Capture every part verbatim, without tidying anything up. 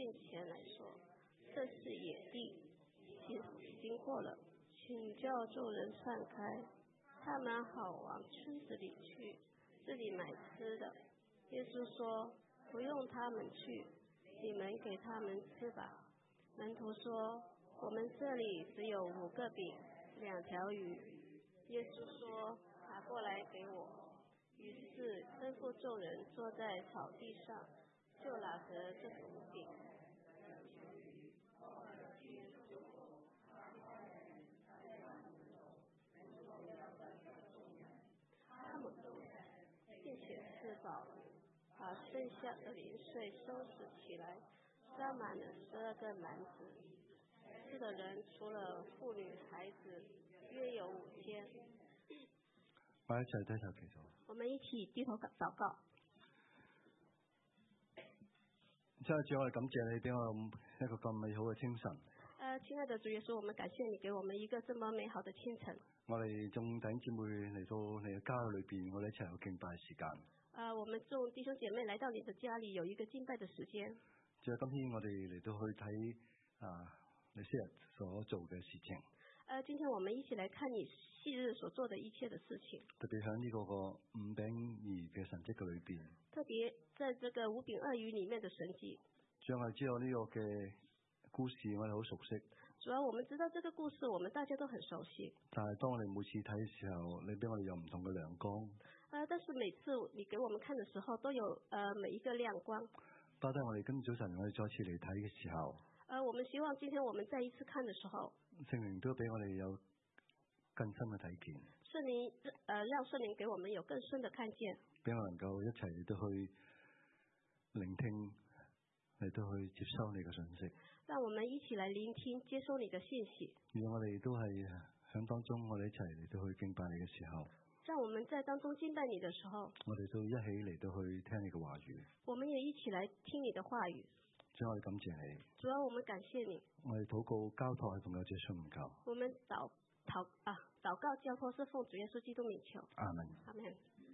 前来说，这是野地，经经过了，请叫众人散开，他们好往村子里去，这里买吃的。耶稣说，不用他们去，你们给他们吃吧。门徒说，我们这里只有五个饼，两条鱼。耶稣说，拿过来给我。于是吩咐众人坐在草地上，就拿着这五饼。他们并且吃饱了，把剩下的零碎收拾起来，装满了十二个篮子。吃的人除了婦女孩子，約有五千。 我一齊低頭祈禱。 我們一起低頭禱告。 真係主，我哋感謝你俾我一個咁美好嘅清晨。 呃，親愛的主耶穌，我們感謝你給我們一個這麼美好的清晨。 我哋眾弟兄姊妹嚟到你嘅家裏邊，我哋一齊有敬拜時間。 呃，我們眾弟兄姐妹來到你的家裏，有一個敬拜的時間。 就係今天我哋嚟到去睇啊，你昔日所做嘅事情。 呃，今天我們一起來看你昔日所做的一切的事情。 特別喺呢個個五餅二嘅神蹟嘅裏邊。 特別在這個五餅二魚裡面的神蹟。 主要係知道呢個嘅故事，我哋好熟悉。 主要我們知道這個故事，我們大家都很熟悉。 但係當我哋每次睇嘅時候，你俾我哋有唔同嘅亮光。 呃，但是每次你給我們看的時候，都有呃每一個亮光。 包括我哋今早晨我哋再次嚟睇嘅時候。 呃，我們希望今天我們再一次看的時候， 聖靈都俾我哋有更深嘅睇見。 聖靈，呃，讓聖靈給我們有更深的看見， 俾我能夠一齊嚟到去聆聽，嚟到去接收你嘅信息。 讓我們一起來聆聽，接收你的信息。 讓我哋都係響當中，我哋一齊嚟到去敬拜你嘅時候。 讓我們在當中敬拜你的時候， 我哋都一起嚟到去聽你嘅話語。 我們也一起來聽你的話語。 主，我哋感謝你。 主要我們感謝你。 我哋禱告交託係奉有主耶穌名求。 我們禱禱啊禱告交託是奉主耶穌基督名求。 阿門。 阿門。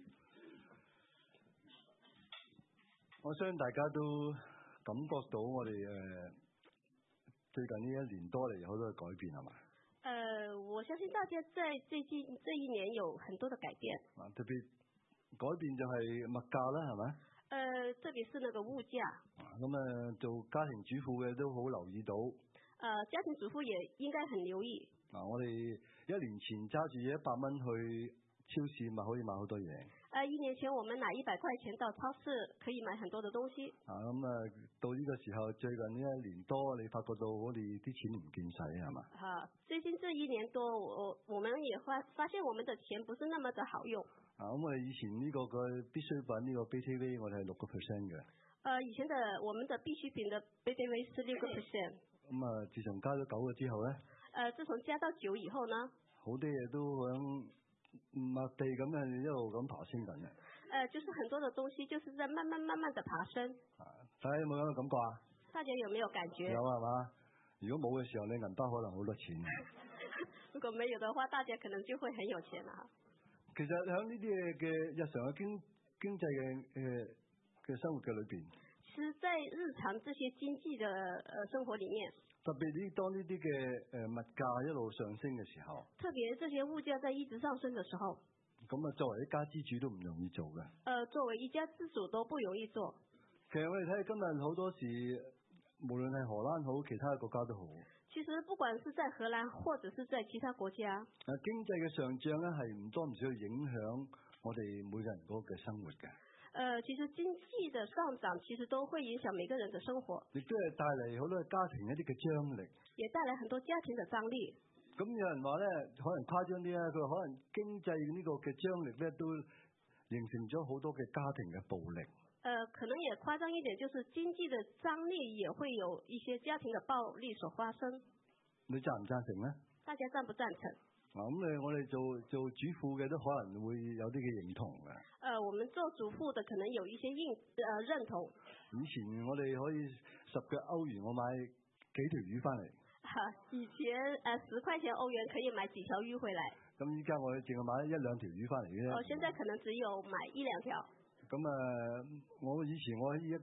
我相信大家都感覺到我哋誒、呃、最近呢一年多嚟有好多嘅改變係嘛？ 呃，我相信大家在最近這一年有很多的改變。 啊，特別改變就係物價啦，係咪？ 呃，特別是那個物價。 咁啊，做家庭主婦嘅都好留意到。 呃，家庭主婦也應該很留意。 啊，我哋一年前揸住一百蚊去超市咪可以買好多嘢。 呃，一年前我們拿一百塊錢到超市可以買很多的東西。啊， 咁啊，到呢個時候最近呢一年多，你發覺到我哋啲錢唔見使係嘛？ 哈，最近這一年多，我我們也發發現我們的錢不是那麼的好用。 啊，咁我哋以前呢個嘅必需品呢個 B T V 我哋係六個 percent 嘅。 呃，以前的我們的必需品的 B T V 是六個 percent。 咁啊，自從加咗九個之後咧？ 呃，自從加到九以後呢？ 好多嘢都響麥地咁樣一路咁爬升緊嘅。 呃，就是很多的東西就是在慢慢慢慢的爬升。 啊，大家有冇咁嘅感覺啊？ 大家有沒有感覺？ 有係嘛？如果冇嘅時候，你銀包可能好多錢。 如果沒有的話，大家可能就會很有錢啦。 其實喺呢啲嘅日常嘅經經濟嘅誒嘅生活嘅裏邊， 其實在日常這些經濟嘅誒生活裡面， 特別呢當呢啲嘅誒物價一路上升嘅時候， 特別這些物價在一直上升嘅時候， 咁啊作為一家之主都唔容易做嘅。 誒、呃，作為一家之主都不容易做。 其實我哋睇今日好多時，無論係荷蘭好，其他嘅國家都好。 其實不管是在荷蘭或者是在其他國家， 啊，經濟嘅上漲咧係唔多唔少去影響我哋每個人嗰個嘅生活嘅。 呃，其實經濟的上漲其實都會影響每個人的生活， 亦都係帶嚟好多家庭一啲嘅張力， 也帶來很多家庭的張力。 咁有人話咧，可能誇張啲啊，佢話可能經濟呢個嘅張力咧，都形成咗好多嘅家庭嘅暴力。 呃，可能也誇張一點，就是經濟的張力也會有一些家庭的暴力所發生。 你贊唔贊成呢？ 大家贊不贊成？ 啊，咁誒，我哋做做主婦嘅都可能會有啲嘅認同嘅。 呃，我們做主婦的可能有一些認呃認同。 以前我哋可以十個歐元我買幾條魚翻嚟。 哈，以前呃十塊錢歐元可以買幾條魚回來。 咁依家我哋淨係買一兩條魚翻嚟嘅啫。 哦，現在可能只有買一兩條。 咁啊，我以前我喺一個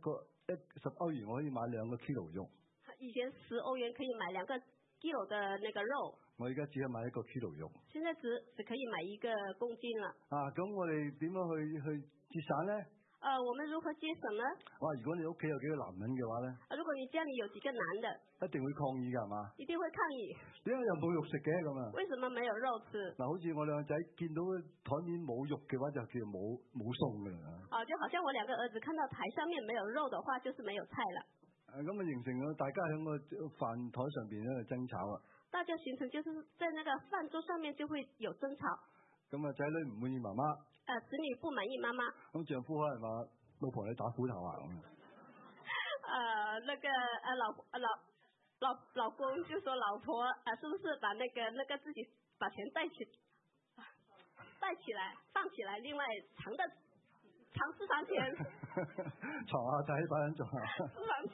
十歐元我可以買兩個 kilo 肉。 以前十歐元可以買兩個 kilo 的那個肉。 我而家只係買一個 kilo 肉。 現在只只可以買一個公斤了。 啊，咁我哋點樣去去節省咧？ 呃，我們如何節省呢？ 哇！如果你屋企有幾個男人嘅話咧， 如果你家裏有幾個男的， 一定會抗議㗎，係嘛？ 一定會抗議。 點解又冇肉食嘅咁啊？ 為什麼沒有肉吃？ 嗱，好似我兩個仔見到台面冇肉嘅話，就叫冇冇餸㗎啦。 啊，就好像我兩個兒子看到台上面沒有肉的話，就是沒有菜了。 誒，咁啊形成咗大家喺個飯台上邊咧爭吵啊！ 大家形成就是在那個飯桌上面就會有爭吵。 咁啊，仔女唔滿意媽媽。 誒，子女不滿意媽媽。 咁丈夫可能話：老婆你打斧頭啊咁。 呃，那個呃老老老老公就說老婆啊、呃，是不是把那個那個自己把錢帶起帶起來放起來，另外藏的藏私房錢。 藏下仔把人做下。 私房錢。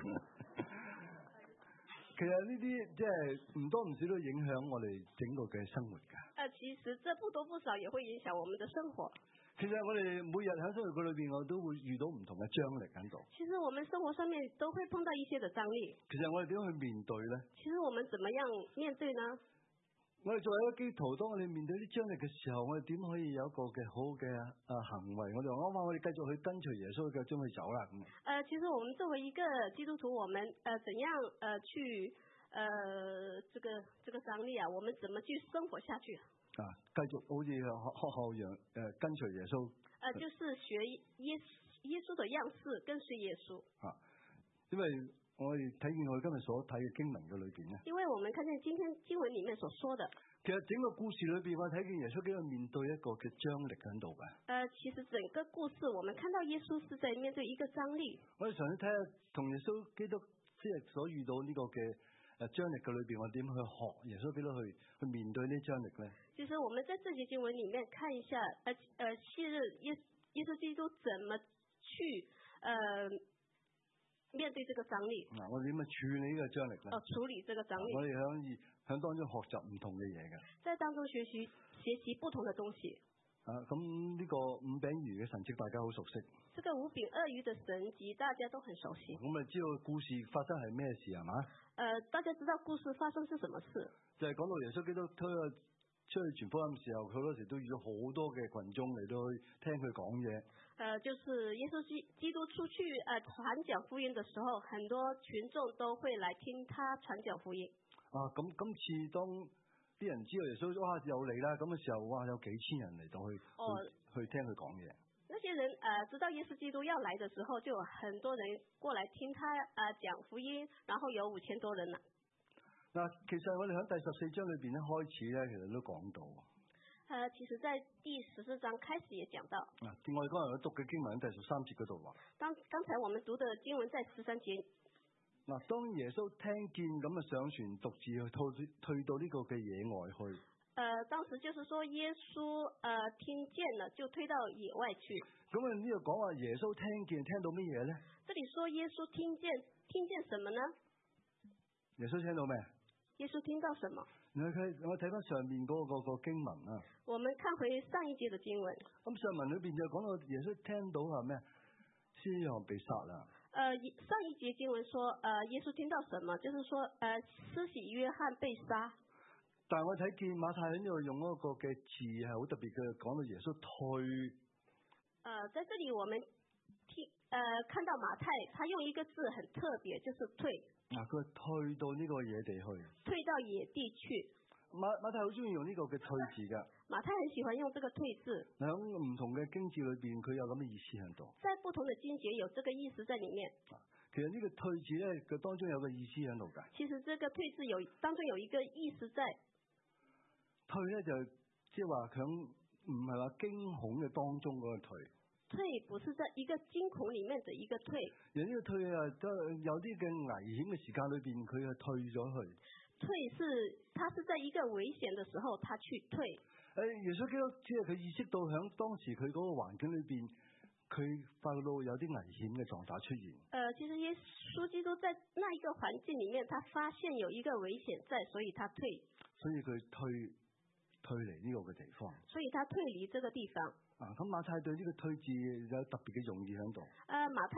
其實呢啲即係唔多唔少都影響我哋整個嘅生活㗎。 誒，其實這不多不少也會影響我們的生活。 其實我哋每日喺生活裏邊，我都會遇到唔同嘅張力喺度。 其實我們生活上面都會碰到一些的張力。 其實我哋點樣去面對咧？ 其實我們怎麼樣面對呢？ 我哋作為一個基督徒，當我哋面對啲張力嘅時候，我哋點可以有一個嘅好嘅誒行為？我哋話啱啱我哋繼續去跟隨耶穌嘅將佢走啦咁。 誒，其實我們作為一個基督徒，我們誒怎樣誒去誒這個這個張力啊？我們怎麼去生活下去？ 啊，繼續好似學學校樣誒跟隨耶穌。誒、 呃，就是學耶耶穌的樣式，跟隨耶穌。 啊，因為我哋睇見我哋今日所睇嘅經文嘅裏邊咧。因為我們看見今天經文裡面所說的。 其實整個故事裏邊，我睇見耶穌基督面對一個嘅張力喺度嘅。 誒、呃，其實整個故事，我們看到耶穌是在面對一個張力。 我哋嘗試睇下同耶穌基督即係所遇到呢個嘅。誒張力嘅裏邊，我點去學耶穌基督去去面對呢張力咧？ 其實我們在這節經文裡面看一下，誒誒昔日耶耶穌基督怎麼去誒、呃、面對這個張力？ 嗱、啊，我點去處理呢個張力咧？ 哦，處理這個張力。 我哋響響當中學習唔同嘅嘢嘅。 在當中學習學習不同嘅東西。 啊，咁呢個五餅魚嘅神蹟大家好熟悉。 這個五餅二魚的神蹟大家都很熟悉。 咁咪知道故事發生係咩事係嘛？ 誒、呃，大家知道故事發生是什麼事？就係、 是、講到耶穌基督推出去傳福音嘅時候，佢嗰時都遇到好多嘅群眾嚟到去聽佢講嘢。誒、 呃，就是耶穌基基督出去誒傳講福音嘅時候，很多群眾都會來聽他傳講福音。 啊，咁今次當啲人知道耶穌哇又嚟啦，咁嘅時候哇有幾千人嚟到去、哦、去，去聽佢講嘢。 那些人誒、呃、知道耶穌基督要來嘅時候，就有很多人過來聽他誒、呃、講福音，然後有五千多人啦。 嗱，其實我哋喺第十四章裏邊咧開始咧，其實都講到。 誒、呃，其實在第十四章開始也講到。 嗱，我哋剛才讀嘅經文喺第十三節嗰度話。 當剛才我們讀的經文在十三節。 嗱，當耶穌聽見咁啊上船獨自去退退到呢個嘅野外去。 誒、呃，當時就是說耶穌誒、呃、聽見了就退到野外去。 咁啊呢度講話耶穌聽見聽到乜嘢咧？ 這裡說耶穌聽見聽見什麼呢？ 耶穌聽到咩？ 耶穌聽到什麼？ 我睇我睇翻上面嗰、那個、那個經文啊。 我們看回上一節嘅經文。咁上文裏邊就講到耶穌聽到係咩？施洗約翰被殺啦。 誒、呃，上一節經文說，誒、呃，耶穌聽到什麼？就是說，誒、呃，施洗約翰被殺。 但係我睇見馬太喺呢度用一個嘅字係好特別嘅，講到耶穌退。 誒、呃，在這裡我們聽，誒、呃，看到馬太，他用一個字很特別，就是退。 嗱、啊，佢退到呢個野地去。 退到野地去。 馬馬太好中意用呢個嘅退字噶。 馬太很喜歡用這個退字。喺唔同嘅經節裏邊，佢有咁嘅意思喺度。 在不同的經節有這個意思在裡面。 其實呢個退字咧，佢當中有個意思喺度噶。 其實這個退字有當中有一個意思在。 退咧就即係話響唔係話驚恐嘅當中嗰個退。 退不是在一個驚恐裡面的一個退。 而呢個退啊，都有啲嘅危險嘅時間裏邊，佢係退咗去。 退是，他是在一個危險的時候，他去退。 誒，耶穌基督即係佢意識到響當時佢嗰個環境裏邊，佢發到有啲危險嘅狀態出現。誒、 呃，其實耶穌基督在那一個環境裡面，他發現有一個危險在，所以他退。 所以佢退退離呢個嘅地方。 所以他退離這個地方。 啊，咁馬太對呢個退字有特別嘅用意喺度。 誒、呃，馬太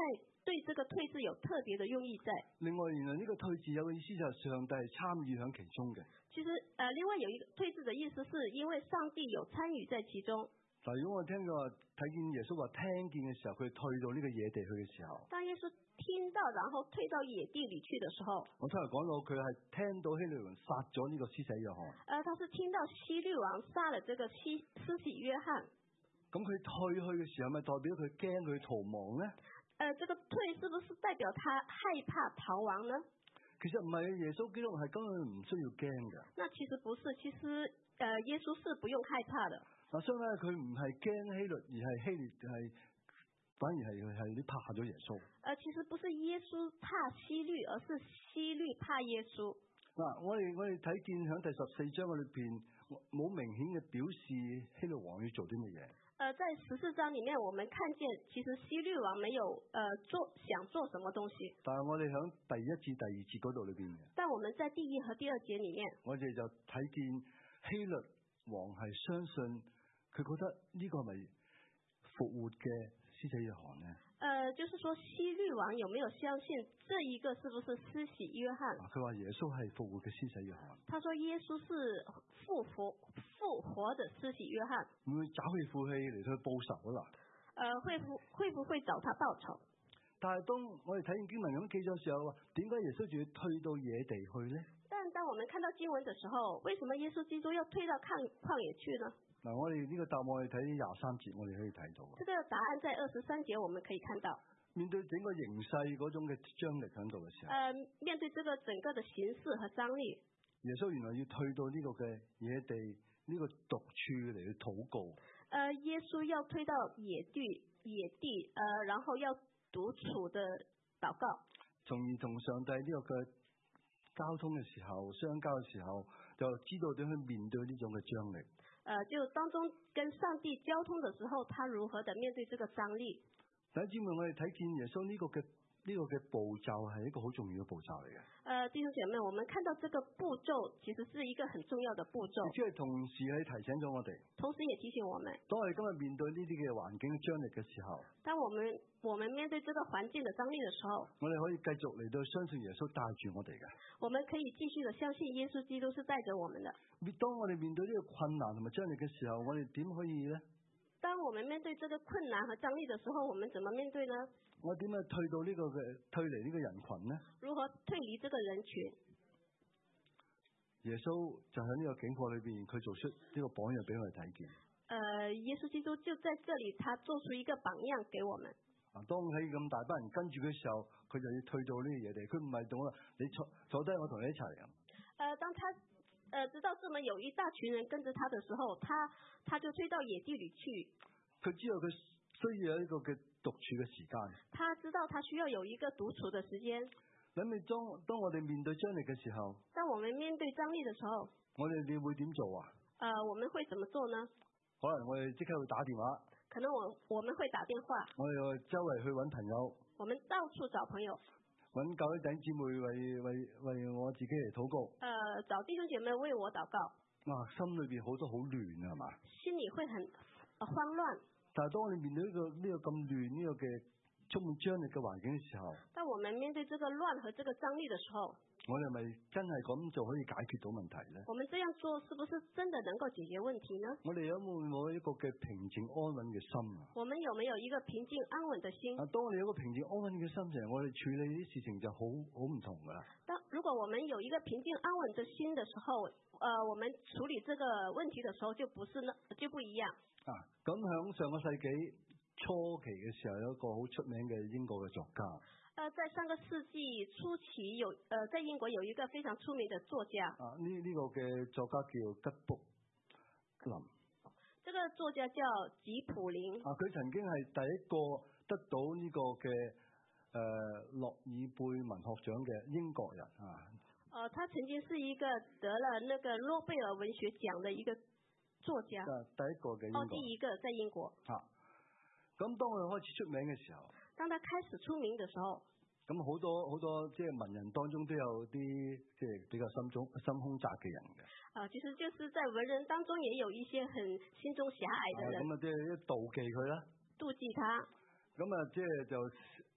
對這個退字有特別的用意在。 另外，原來呢個退字有個意思就係上帝係參與喺其中嘅。 其實，誒、呃，另外有一個退字的意思，是因為上帝有參與在其中。 但如果我聽過睇見耶穌話聽見嘅時候，佢退到呢個野地去嘅時候， 當耶穌聽到，然後退到野地裏去的時候， 我聽人講到佢係聽到希律王殺咗呢個施洗約翰。 誒、呃，他是聽到希律王殺了這個施施洗約翰。 咁佢退去嘅時候，咪代表佢驚佢逃亡咧？ 誒、呃，這個退是不是代表他害怕逃亡呢？ 其實唔係，耶穌基督係根本唔需要驚嘅。 那其實不是，其實誒、呃，耶穌是不用害怕的。 嗱，所以咧，佢唔係驚希律，而係希律係反而係係啲怕咗耶穌。誒、 呃，其實不是耶穌怕希律，而是希律怕耶穌。 嗱，我哋我哋睇見喺第十四章嘅裏邊冇明顯嘅表示希律王要做啲乜嘢。 呃，在十四章裏面，我們看見其實希律王沒有呃做想做什麼東西。但係我哋喺第一至第二節嗰度裏邊嘅。但我們在第一和第二節裏面， 我哋就睇見希律王係相信，佢覺得呢個係咪復活嘅施洗約翰呢？ 呃，就是說希律王有沒有相信這一個是不是施洗約翰？ 佢話耶穌係復活嘅施洗約翰。 他說耶穌是復活復活的施洗約翰。 會找佢負氣嚟去報仇啦？ 呃，會不會不會找他報仇？ 但係當我哋睇見經文咁記咗時候，點解耶穌仲要退到野地去呢？ 但當我們看到經文的時候，為什麼耶穌基督要退到曠曠野去呢？ 嗱，我哋呢個答案我哋睇廿三節，我哋可以睇到。 這個答案在二十三節，我們可以看到。 面對整個形勢嗰種嘅張力喺度嘅時候， 誒、呃，面對這個整個的形勢和張力， 耶穌原來要退到呢個嘅野地，呢、這個獨處嚟去禱告。誒、 呃，耶穌要退到野地，野地，誒、呃，然後要獨處的禱告， 從而同上帝呢個嘅交通嘅時候，相交嘅時候，就知道點去面對呢種嘅張力。 誒、呃，就當中跟上帝交通的時候，他如何的面對這個張力？ 弟兄姊妹，我哋睇見耶穌呢個嘅呢、這個嘅步驟係一個好重要嘅步驟嚟嘅。誒、 呃，弟兄姐妹，我們看到這個步驟其實是一個很重要的步驟。 亦即係同時係提醒咗我哋， 同時也提醒我們， 當我哋今日面對呢啲嘅環境嘅張力嘅時候， 當我們我們面對這個環境的張力的時候， 我哋可以繼續嚟到相信耶穌帶住我哋嘅。 我們可以繼續的相信耶穌基督是帶着我們的。 當我哋面對呢個困難同埋張力嘅時候，我哋點可以咧？ 當我們面對這個困難和張力的時候，我們怎麼面對呢？ 我點樣退到呢個嘅退離呢個人群呢？ 如何退離這個人群？ 耶穌就喺呢個境況裏邊，佢做出呢個榜樣俾我哋睇見。誒、 呃，耶穌基督就在這裏，他做出一個榜樣給我們。 啊，當喺咁大班人跟住嘅時候，佢就要退到呢個野地。佢唔係同我，你坐坐低，我同你一齊啊。誒、 呃，當他誒、呃、知道這麼有一大群人跟着他的時候，他他就退到野地裏去。 佢知道佢需要有一個嘅獨處嘅時間。 他知道他需要有一個獨處嘅時間。 咁你當當我哋面對張力嘅時候， 當我們面對張力嘅時候， 我哋你會點做啊？ 誒、呃，我們會怎麼做呢？ 可能我哋即刻會打電話。 可能我我們會打電話。 我哋周圍去揾朋友。 我們到處找朋友。 揾教會弟兄姊妹為為為我自己嚟禱告。誒、 呃，找弟兄姐妹為我禱告。 哇，心裏邊好多好亂啊，係嘛？ 心裏會很慌亂。 但係當我哋面對呢、這個呢、這個咁亂呢個嘅充滿張力嘅環境嘅時候，當我們面對這個亂和這個張力嘅時候， 我哋咪真係咁就可以解決到問題咧？ 我們這樣做是不是真的能夠解決問題呢？ 我哋有冇冇一個嘅平靜安穩嘅心啊？ 我們有沒有一個平靜安穩嘅心？ 啊，當我哋有個平靜安穩嘅心情，我哋處理啲事情就好好唔同噶啦。 當如果我們有一個平靜安穩嘅心嘅時候，呃，我們處理這個問題嘅時候就不是呢，就不一樣。 啊，咁響上個世紀初期嘅時候，有一個好出名嘅英國嘅作家。 呃，在上個世紀初期有，呃，在英國有一個非常出名的作家。 啊，呢呢、這個嘅作家叫吉卜林。 這個作家叫吉普林。啊， 佢曾經係第一個得到呢個嘅誒諾爾貝文學獎嘅英國人啊。 呃，他曾經是一個得了那個諾貝爾文學獎的一個作家。 啊，第一個嘅英國。 哦，第一個在英國。 啊，咁當佢開始出名嘅時候。 當他開始出名的時候， 咁好多好多即係文人當中都有啲即係比較心中心胸窄嘅人嘅。 啊，其實就是在文人當中也有一些很心中狹隘的人。 咁啊，即係一妒忌佢啦。 妒忌他。 咁啊，即係就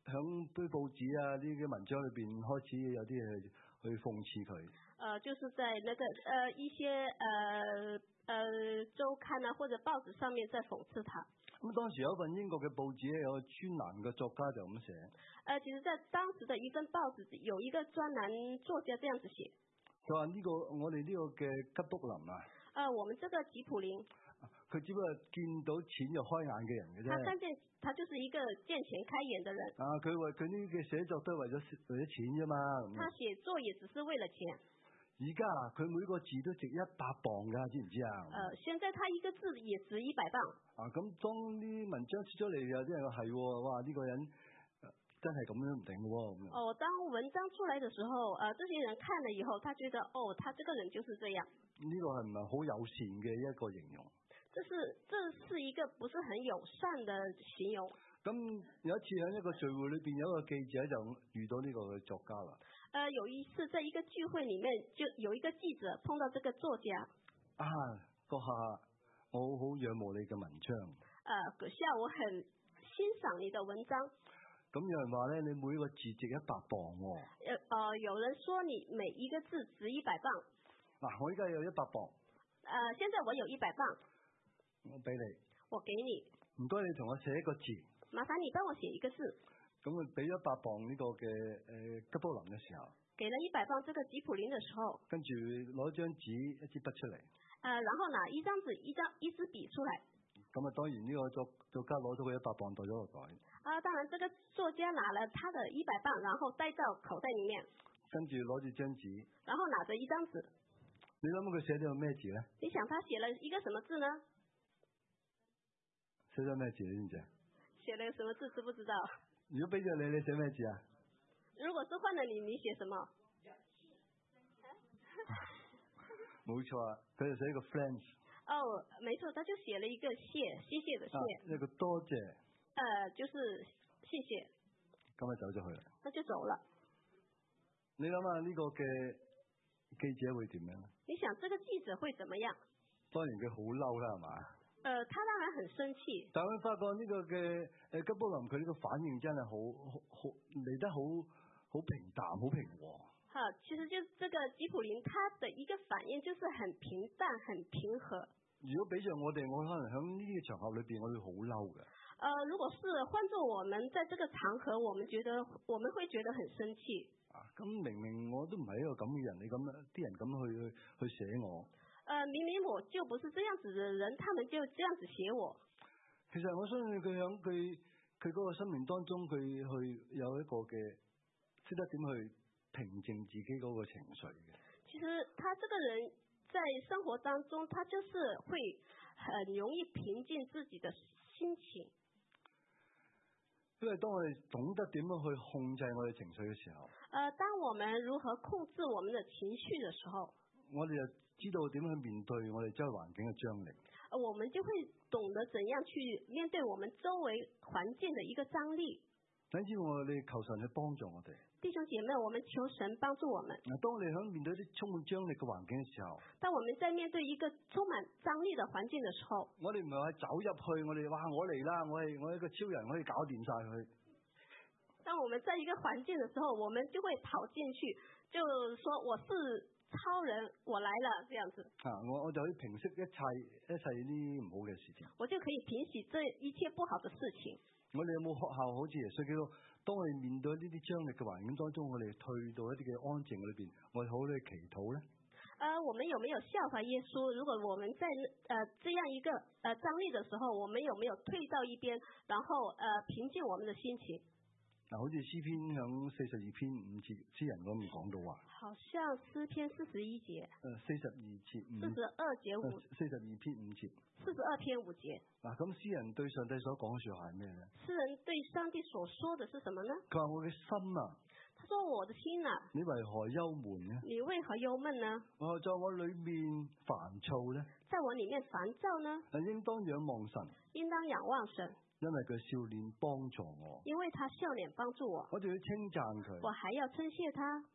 響啲報紙啊呢啲文章裏邊開始有啲嘢去諷刺佢。 呃，就是在那個呃一些呃呃週刊啊或者報紙上面在諷刺他。 咁當時有一份英國嘅報紙咧，有個專欄嘅作家就咁寫。 呃，其實在當時的一份報紙有一個專欄作家這樣子寫。 佢話呢個我哋呢個嘅吉卜林啊。 呃，我們這個吉普林。 佢只不過見到錢就開眼嘅人嘅啫。 他看見他就是一個見錢開眼的人。 啊，佢話佢呢嘅寫作都係為咗為咗錢啫嘛。 他寫作也只是為了錢。 而家佢每個字都值一百磅㗎，知唔知啊？ 呃，現在他一個字也值一百磅。 啊，咁當啲文章出咗嚟，有啲人話係喎，哇呢、這個人、呃、真係咁樣唔定嘅喎。 哦，當文章出來的時候，呃，這些人看了以後，他覺得哦，他這個人就是這樣。 呢個係唔係好友善嘅一個形容？ 這是這是一個不是很友善的形容。 咁有一次喺一個聚會裏邊，有一個記者就遇到呢個作家啦。 呃，有一次在一個聚會裡面，就有一個記者碰到這個作家。 啊，閣下，我好仰慕你嘅文章。 呃，閣下，我很欣賞你的文章。 咁有人話咧，你每個字值一百磅喎。 呃，呃，有人說你每一個字值一百磅。 嗱，我依家有一百磅。 呃，現在我有一百磅。 我俾你。 我給你。 唔該，你同我寫一個字。 麻煩你幫我寫一個字。 咁佢俾咗一百磅呢個嘅誒吉卜林嘅時候， 給了一百磅這個吉普林嘅時候， 跟住攞張紙一支筆出嚟。 呃，然後拿一張紙一張一支筆出來。 咁啊，當然呢個作作家攞咗佢一百磅袋咗個袋。 啊，當然，這個作家拿了他的一百磅，然後帶到口袋裡面。 跟住攞住張紙。 然後拿着一張紙。 你諗佢寫咗個咩字咧？ 你想他寫了一個什麼字呢？ 寫咗咩字你知唔知啊？ 寫了什麼字知不知道？ 如果俾咗你，你寫咩字啊？ 如果是換了你，你寫什麼？ 冇錯啊，佢就寫一個 friends。 哦，沒錯，他就寫了一個謝，謝謝的謝。 啊，一個多謝。 呃，就是謝謝。 咁啊，走咗去啦。 那就走了。 你諗下呢個嘅記者會點樣？ 你想這個記者會怎麼樣？ 當然佢好嬲啦，係嘛？ 呃，他當然很生氣。 但係佢發覺呢個嘅誒吉卜林佢呢個反應真係好好好嚟得好好平淡，好平和。 哈，其實就這個吉普林，他的一個反應就是很平淡、很平和。 如果比上我哋，我可能喺呢啲場合裏邊，我會好嬲嘅。 呃，如果是換做我們在這個場合，我們覺得我們會覺得很生氣。 啊，咁明明我都唔係一個咁嘅人，你咁啲人咁去去去寫我。 呃，明明我就不是這樣子的人，他們就這樣子寫我。 其實我相信佢喺佢佢嗰個生命當中，佢去有一個嘅識得點去平靜自己嗰個情緒嘅。 其實他這個人在生活當中，他就是會很容易平靜自己的心情。因為當我哋懂得點樣去控制我哋情緒嘅時候， 呃，當我們如何控制我們的情緒的時候， 我哋就知道點樣去面對我哋周圍環境嘅張力。 呃，我們就會懂得怎樣去面對我們周圍環境的一個張力。 等之我哋求神去幫助我哋。 弟兄姐妹，我們求神幫助我們。 當我哋喺面對一啲充滿張力嘅環境嘅時候， 當我們在面對一個充滿張力嘅環境嘅時候， 我哋唔係話走入去，我哋話我嚟啦，我係我係一個超人，可以搞掂晒佢。 當我們在一個環境嘅時候，我們就會跑進去，就說我是超人，我來了，這樣子。啊， 我我就可以平息一切一切呢啲唔好嘅事情。 我就可以平息這一切不好的事情。 我哋有冇學校好似耶穌基督，當我哋面對呢啲張力嘅環境當中，我哋退到一啲嘅安靜裏邊，我哋好去祈禱咧？ 呃，我們有沒有效法耶穌？如果我們在呃這樣一個呃張力的時候，我們有沒有退到一邊，然後呃平靜我們的心情？ 嗱，好似詩篇響四十二篇五節，詩人嗰邊講到話， 好像詩篇四十一節， 誒四十二節五， 四十二節五， 四十二篇五節， 四十二篇五節。 嗱，咁詩人對上帝所講嘅說話係咩咧？ 詩人對上帝所說的是什麼呢？ 佢話我嘅心啊， 他說我的心啊， 你為何憂悶呢？ 你為何憂悶呢？ 我在我裏面煩躁呢？ 在我裏面煩躁呢？ 應當仰望神， 應當仰望神。 因為佢笑臉幫助我， 因為他笑臉幫助我， 我就要稱讚佢， 我還要稱謝他。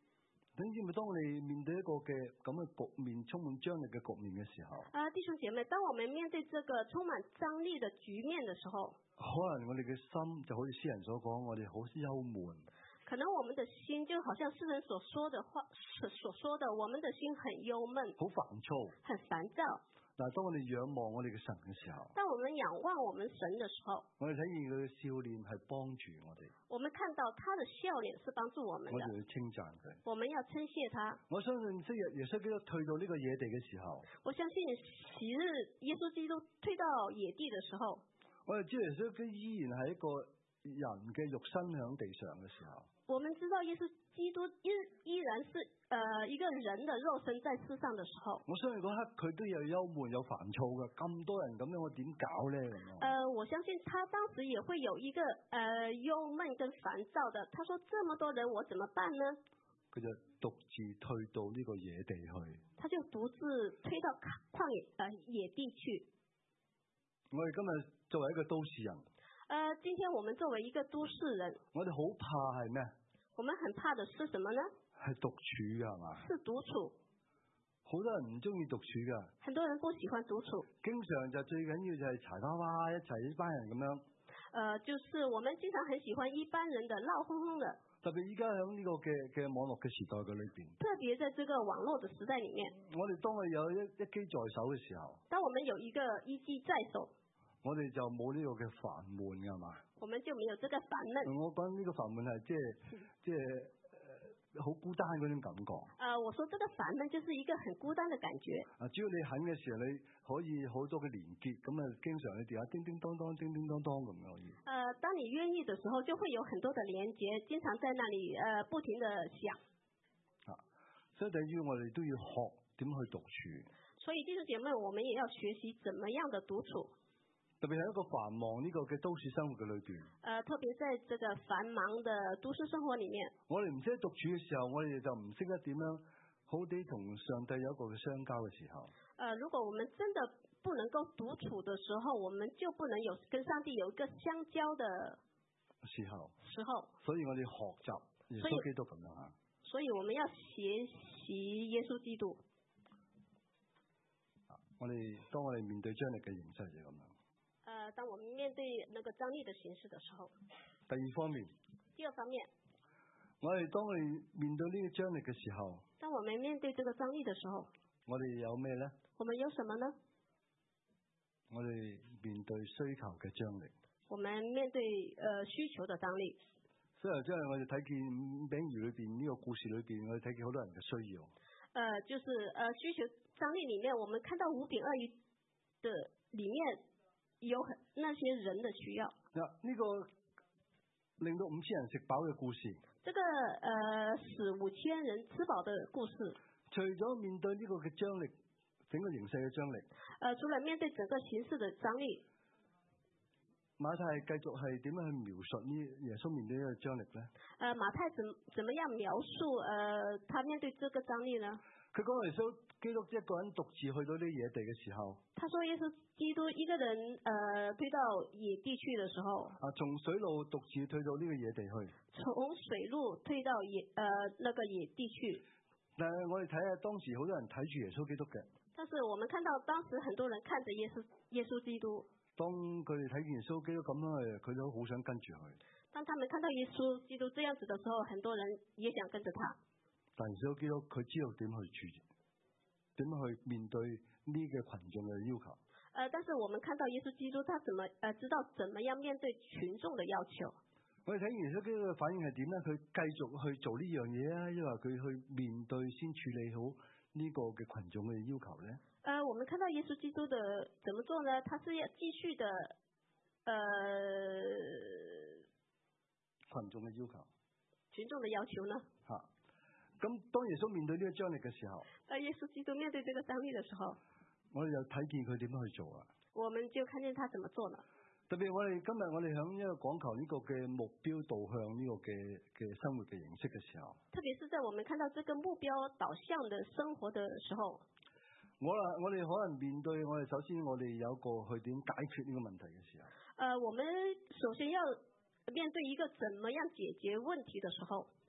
等知咪當我哋面對一個嘅咁嘅局面，充滿張力嘅局面嘅時候， 啊，弟兄姐妹，當我們面對這個充滿張力的局面的時候， 可能我哋嘅心就好似詩人所講，我哋好憂悶。 可能我們的心就好像詩人所說的話所說的，我們的心很憂悶， 好煩躁， 很煩躁。 但係當我哋仰望我哋嘅神嘅時候， 當我們仰望我們神的時候， 我哋睇見佢嘅笑臉係幫助我哋。 我們看到他的笑臉是幫助我們的， 我哋要稱讚佢。 我們要稱謝他。 我相信昔日耶穌基督退到呢個野地嘅時候， 我相信昔日耶穌基督退到野地的時候， 我哋知道耶穌基督依然係一個人嘅肉身響地上嘅時候， 我們知道耶穌基督依依然是呃一個人的肉身在世上的時候， 我相信嗰刻佢都有憂悶有煩躁嘅，咁多人咁樣我點搞咧？ 呃，我相信他當時也會有一個呃憂悶跟煩躁的。他說：這麼多人，我怎麼辦呢？ 佢就獨自退到呢個野地去。 他就獨自推到曠野呃野地去。 我哋今日作為一個都市人， 呃，今天我們作為一個都市人， 我哋好怕係咩？ 我們很怕的是什麼呢？ 係獨處㗎，係嘛？ 是獨處。 好多人唔中意獨處㗎。 很多人不喜歡獨處。經常就最緊要就係柴娃娃一齊一班人咁樣。 呃，就是我們經常很喜歡一班人的鬧哄哄的。 特別依家喺呢個嘅嘅網絡嘅時代嘅裏邊。特別在這個網絡的時代裡面。 我哋當我有一一機在手嘅時候。 當我們有一個一機在手。 我哋就冇呢個嘅煩悶㗎嘛。 我們就沒有這個煩悶。 我講呢個煩悶係即係即係好孤單嗰種感覺。 啊、呃，我說這個煩悶就是一個很孤單的感覺。 啊，只要你肯嘅時候，你可以好多嘅連結，咁啊，經常你電話叮叮當當、叮叮當當咁可以。 呃，當你願意的時候，就會有很多的連結，經常在那裡呃不停的響。 啊，所以等於我哋都要學點去獨處。 所以弟兄姐妹，我們也要學習怎麼樣的獨處。 特別係一個繁忙呢個嘅都市生活嘅裏邊， 誒，特別在這個繁忙的都市生活裡面， 我哋唔識獨處嘅時候，我哋就唔識得點樣好啲同上帝有一個嘅相交嘅時候。 誒，如果我們真的不能夠獨處的時候，我們就不能有跟上帝有一個相交的時候。 時候， 所以我哋學習耶穌基督咁樣嚇。 所以我們要學習耶穌基督。 我哋當我哋面對張力嘅形勢就咁樣。 呃，當我們面對那個張力的形勢的時候， 第二方面， 第二方面， 我哋當我哋面對呢個張力嘅時候， 當我們面對這個張力的時候， 我哋有咩咧？ 我們有什麼呢？ 我哋面對需求嘅張力， 我們面對呃需求的張力。 所以即係我哋睇見五餅魚裏邊呢個故事裏邊，我哋睇見好多人嘅需要。 呃，就是呃需求張力裏面，我們看到五餅二魚的裏面。有很那些人的需要。 嗱，呢個令到五千人食飽嘅故事。 這個呃使五千人吃飽的故事。 除咗面對呢個嘅張力，整個形勢嘅張力。 呃，除了面對整個形勢的張力， 馬太繼續係點樣去描述呢耶穌面對呢個張力咧？ 呃，馬太怎怎麼樣描述呃他面對這個張力呢？ 佢講耶穌基督一個人獨自去到呢野地嘅時候， 他說耶穌基督一個人呃推到野地去的時候， 啊，從水路獨自推到呢個野地去， 從水路推到野呃那個野地去。 但係我哋睇下當時好多人睇住耶穌基督嘅， 但是我們看到當時很多人看着耶穌耶穌基督， 當佢哋睇見耶穌基督咁樣，佢都好想跟住佢。 當他們看到耶穌基督這樣子的時候，很多人也想跟着他。 但耶穌基督佢知道點去處，點去面對呢個群眾嘅要求。 呃，但是我們看到耶穌基督，他怎麼呃知道怎麼樣面對群眾的要求？ 我哋睇耶穌基督嘅反應係點咧？佢繼續去做呢樣嘢啊，抑或佢去面對先處理好呢個嘅群眾嘅要求咧？ 呃，我們看到耶穌基督的怎麼做呢？他是要繼續的，呃， 群眾嘅要求。 群眾的要求呢？ 吓。咁當耶穌面對呢個張力嘅時候， 呃，耶穌基督面對這個張力的時候， 我哋就睇見佢點樣去做啊。 我們就看見他怎麼做了。 特別我哋今日我哋響一個講求呢個嘅目標導向呢個嘅嘅生活嘅形式嘅時候， 特別是在我們看到這個目標導向的生活的時候， 我啦我哋可能面對我哋首先我哋有一個去點解決呢個問題嘅時候， 呃，我們首先要面對一個怎麼樣解決問題的時候。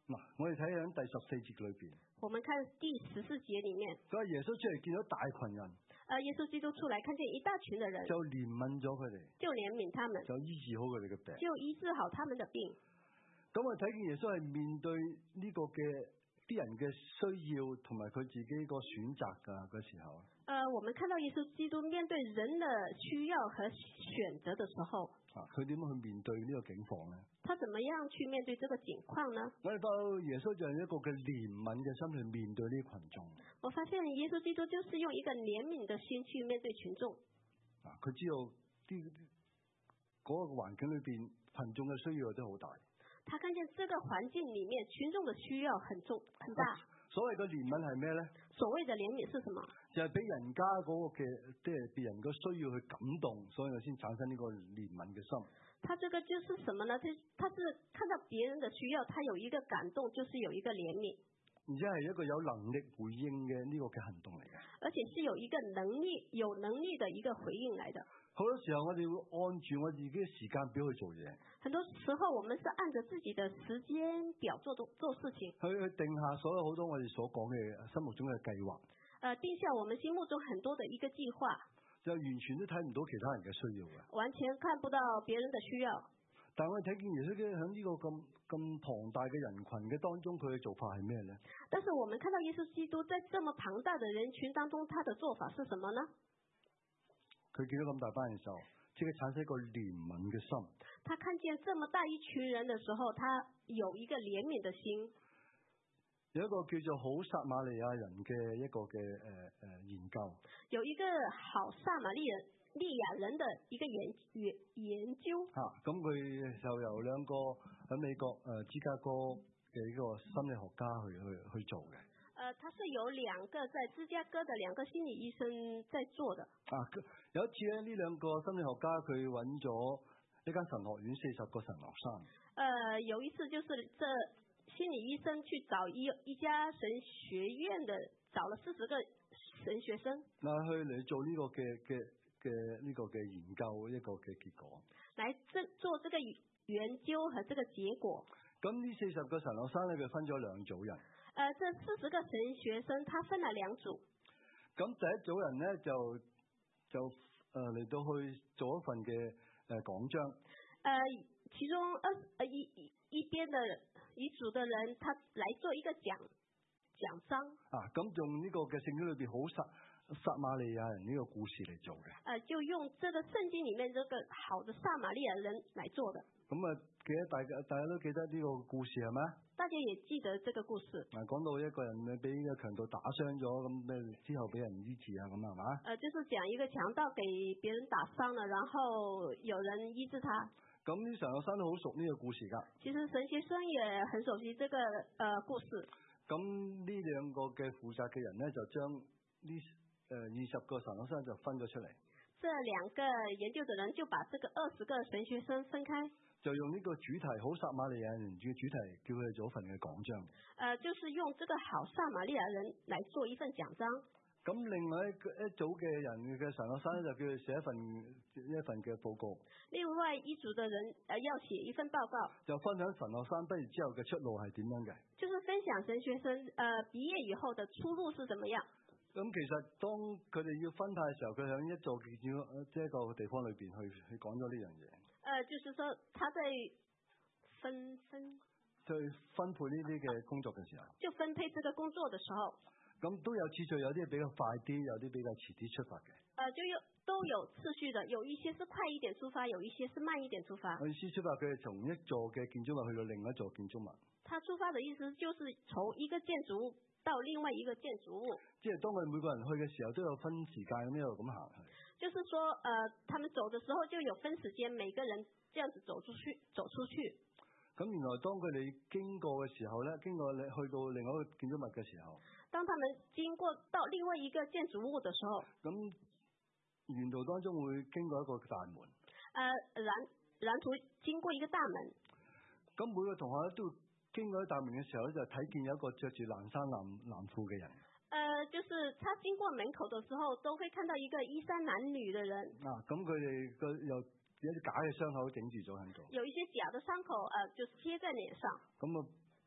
嗱，我哋睇喺第十四節裏邊， 我們看第十四節裡面， 佢話耶穌出嚟見到大群人， 呃，耶穌基督出來看見一大群的人， 就憐憫咗佢哋， 就憐憫他們， 就醫治好佢哋嘅病， 就醫治好他們的病。 咁我睇見耶穌係面對呢個嘅啲人嘅需要同埋佢自己個選擇噶嗰時候。 呃，我們看到耶穌基督面對人的需要和選擇的時候， 啊，佢點樣去面對呢個境況咧？ 他怎麼樣去面對這個境況呢？ 我哋發覺耶穌就係一個嘅憐憫嘅心去面對呢啲群眾。 我發現耶穌基督就是用一個憐憫的心去面對群眾。 啊，佢知道啲嗰個環境裏邊群眾嘅需要都好大。 他看見這個環境裡面群眾的需要很重很大。 啊，所謂嘅憐憫係咩咧？ 所謂的憐憫是什麼？就係俾人家嗰個嘅，即係別人嘅需要去感動，所以我先產生呢個憐憫嘅心。 他這個就是什麼呢？他他是看到別人的需要，他有一個感動，就是有一個憐憫， 而且係一個有能力回應嘅呢個嘅行動嚟嘅。 而且是有一個能力、有能力的一個回應來的。 好多時候我哋會按住我自己嘅時間表去做嘢。 很多時候我們是按着自己的時間表做做做事情。 去去定下所有好多我哋所講嘅心目中嘅計劃。 呃，定下我們心目中很多的一個計劃。 就完全都睇唔到其他人嘅需要嘅。 完全看不到別人的需要。 但係我哋睇見耶穌基督喺呢個咁咁龐大嘅人群嘅當中，佢嘅做法係咩咧？ 但是我們看到耶穌基督在這麼龐大的人群當中，他的做法是什麼呢？ 佢見到咁大班人嘅時候，即係產生一個憐憫嘅心。 他看見這麼大一群人嘅時候，他有一個憐憫的心。 有一個叫做好撒瑪利亞人嘅一個嘅誒誒研究。有一個好撒瑪利人利亞人的一個研研研究。 嚇、啊，咁佢就由兩個喺美國誒、呃、芝加哥嘅一個心理學家去去去做嘅。 呃，他是有兩個在芝加哥的兩個心理醫生在做的。 啊，有一次咧，呢兩個心理學家佢揾咗一間神學院四十個神學生。 呃，有一次就是這心理醫生去找一一家神學院的，找了四十個神學生。 嗱，去嚟做呢個嘅嘅嘅呢個嘅研究一個嘅結果。 來這做這個研究和這個結果。 咁呢四十個神學生咧，佢分咗兩組人。 呃，這四十個神學生，他分了兩組。 咁第一組人咧就就誒嚟、呃、到去做一份嘅誒、呃、講章。誒、 呃，其中二誒一一一邊的一組的人，他來做一個講講章。啊， 咁用呢個嘅聖經裏邊好撒撒瑪利亞人呢個故事嚟做嘅。誒、 呃，就用這個聖經裏面這個好的撒瑪利亞人來做的。 咁啊，記得大家大家都記得呢個故事係咪？ 大家也記得這個故事。 嗱，講到一個人咧俾個強盜打傷咗，咁咩之後俾人醫治啊，咁係嘛？誒、 呃，就是講一個強盜給別人打傷了，然後有人醫治他。 咁呢神學生都好熟呢個故事噶。 其實神學生也很熟悉這個誒、呃、故事。 咁呢兩個嘅負責嘅人咧，就將呢誒二十個神學生就分咗出嚟。 這兩個研究的人就把這個二十個神學生分開。 就用呢個主題好撒瑪利亞人嘅主題，叫佢哋做一份嘅講章。誒、 呃，就是用這個好撒瑪利亞人來做一份講章。 咁另外一一組嘅人嘅神學生咧，就叫佢寫一份一份嘅報告。 另外一組嘅人誒、呃、要寫一份報告， 就分享神學生畢業之後嘅出路係點樣嘅。 就是分享神學生誒、呃、畢業以後嘅出路是怎麼樣。 咁其實當佢哋要分派嘅時候，佢喺一座建築即係一個地方裏邊去去講咗呢樣嘢。 呃，就是說，他在分分去分配呢啲嘅工作嘅時候， 就分配這個工作的時候， 咁都有次序，有啲比較快啲，有啲比較遲啲出發嘅。 呃，就有都有次序的，有一些是快一點出發，有一些是慢一點出發。 我意思出發，佢係從一座嘅建築物去到另一座建築物。 他出發的意思就是從一個建築物到另外一個建築物。 即係當佢每個人去嘅時候，都有分時間咁一路咁行去。 就是說，呃，他們走的時候就有分時間，每個人這樣子走出去，走出去。 咁原來當佢哋經過嘅時候咧，經過你去到另外一個建築物嘅時候， 當他們經過到另外一個建築物嘅時候， 咁沿途當中會經過一個大門。 呃，沿沿途經過一個大門。 咁每個同學咧都經過一大門嘅時候咧，就睇見有一個着住藍衫藍藍褲嘅人。 呃，就是他經過門口的時候，都會看到一個衣衫襤褸的人。 啊，咁佢哋個有有啲假嘅傷口整住咗喺度。 有一些假的傷口，呃，就貼在臉上。 咁啊，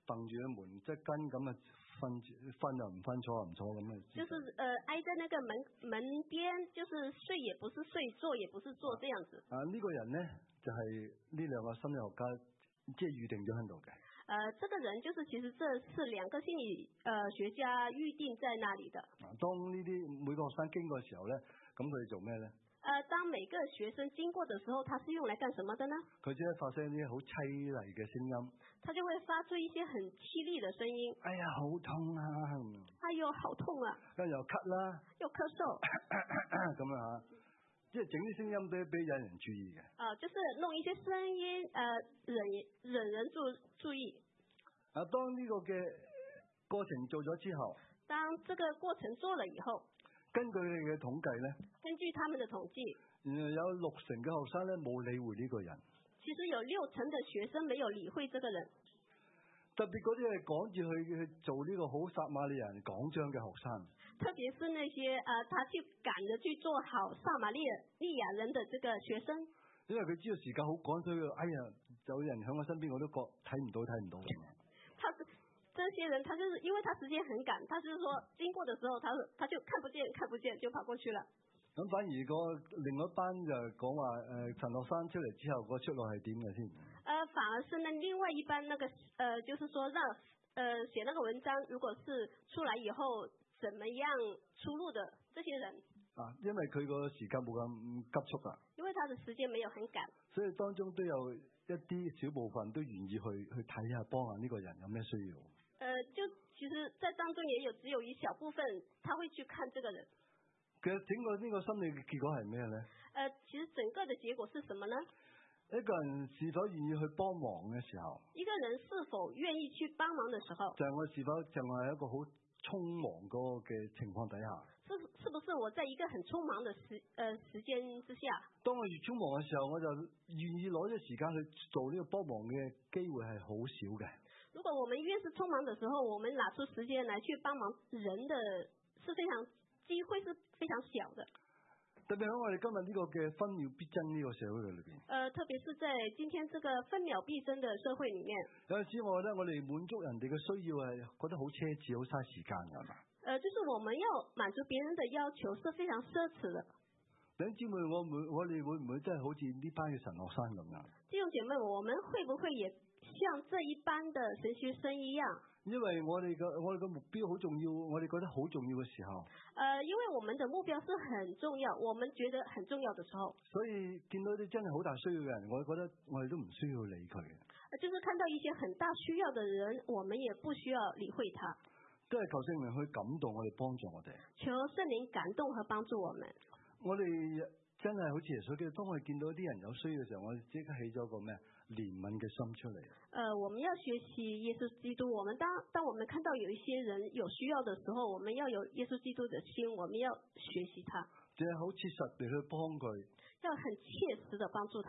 掟住個門，即係跟咁啊瞓瞓又唔瞓，坐又唔坐咁啊。 就是呃挨在那個門門邊，就是睡也不是睡，坐也不是坐，這樣子。 啊呢、這個人咧就係、是、呢兩個心理學家即係預定咗喺度嘅。 呃，這個人就是其實這是兩個心理呃學家預定在那裡的。 啊，當呢啲每個學生經過嘅時候咧，咁佢哋做咩咧？ 呃，當每個學生經過的時候，他是用來幹什麼的呢？ 佢只係發聲啲好凄厲嘅聲音。 他就會發出一些很淒厲的聲音。 哎呀，好痛啊！ 哎呦，好痛啊！ 跟住又咳啦， 又咳嗽， 咁啊嚇，即係整啲聲音都俾引人注意嘅。 啊、呃，就是弄一些聲音，呃，引引人注注意。 啊，當呢個嘅過程做咗之後， 當這個過程做了以後。 根據佢哋嘅統計咧， 根據他們的統計， 原來有六成嘅學生咧冇理會呢個人。 其實有六成的學生沒有理會這個人。 特別嗰啲係趕住去去做呢個好撒瑪利亞人講章嘅學生。 特別是那些啊、呃，他去趕着去做好撒瑪利利亞人的這個學生。 因為佢知道時間好趕，所以哎呀，有人喺我身邊，我都覺睇唔到睇唔到。 他是。這些人，他就是因為他時間很趕，他就是說經過的時候，他他就看不見看不見就跑過去了。 咁反而個另外一班就講話誒陳學生出嚟之後個出路係點嘅先？ 呃，反而是呢另外一班那個呃，就是說讓呃寫那個文章，如果是出來以後怎麼樣出路的這些人。 啊，因為佢個時間冇咁急促啊。因為他的時間沒有很趕。所以當中都有一啲小部分都願意去去睇下幫下呢個人有咩需要。 呃，就其實，在當中也有只有一小部分，他會去看這個人。 其實整個呢個心理嘅結果係咩咧？ 呃，其實整個的結果是什麼呢？ 一個人是否願意去幫忙嘅時候， 一個人是否願意去幫忙的時候， 就係、是、我是否就係一個好匆忙嗰個嘅情況底下， 是是不是我在一個很匆忙的時呃時間之下？ 當我越匆忙嘅時候，我就願意攞啲時間去做呢個幫忙嘅機會係好少嘅。 如果我們越是匆忙的時候，我們拿出時間來去幫忙人的是非常機會是非常小的。 特別喺我哋今日呢個嘅分秒必爭呢個社會嘅裏邊。 呃，特別是在今天這個分秒必爭的社會裏面。 有陣時我覺得我哋滿足人哋嘅需要係覺得好奢侈，好嘥時間㗎嘛。 呃，就是我們要滿足別人的要求是非常奢侈的。 弟兄姊妹，我會我哋會唔會真係好似呢班嘅神學生咁樣？ 弟兄姐妹，我們會不會也像這一般的神學生一樣？ 因為我哋嘅我哋嘅目標好重要，我哋覺得好重要嘅時候。 呃，因為我們的目標是很重要，我們覺得很重要的時候。所以見到啲真係好大需要嘅人，我覺得我哋都唔需要理佢嘅。 就是看到一些很大需要的人，我們也不需要理會他。 都係求聖靈去感動我哋，幫助我哋。 求聖靈感動和幫助我們。 我哋真係好似耶穌基督，當我哋見到啲人有需要嘅時候，我哋即刻起咗個咩憐憫嘅心出嚟。 呃，我們要學習耶穌基督。我們當當我們看到有一些人有需要的時候，我們要有耶穌基督的心，我們要學習他。 即係好切實地去幫佢。 要很切實地幫助他。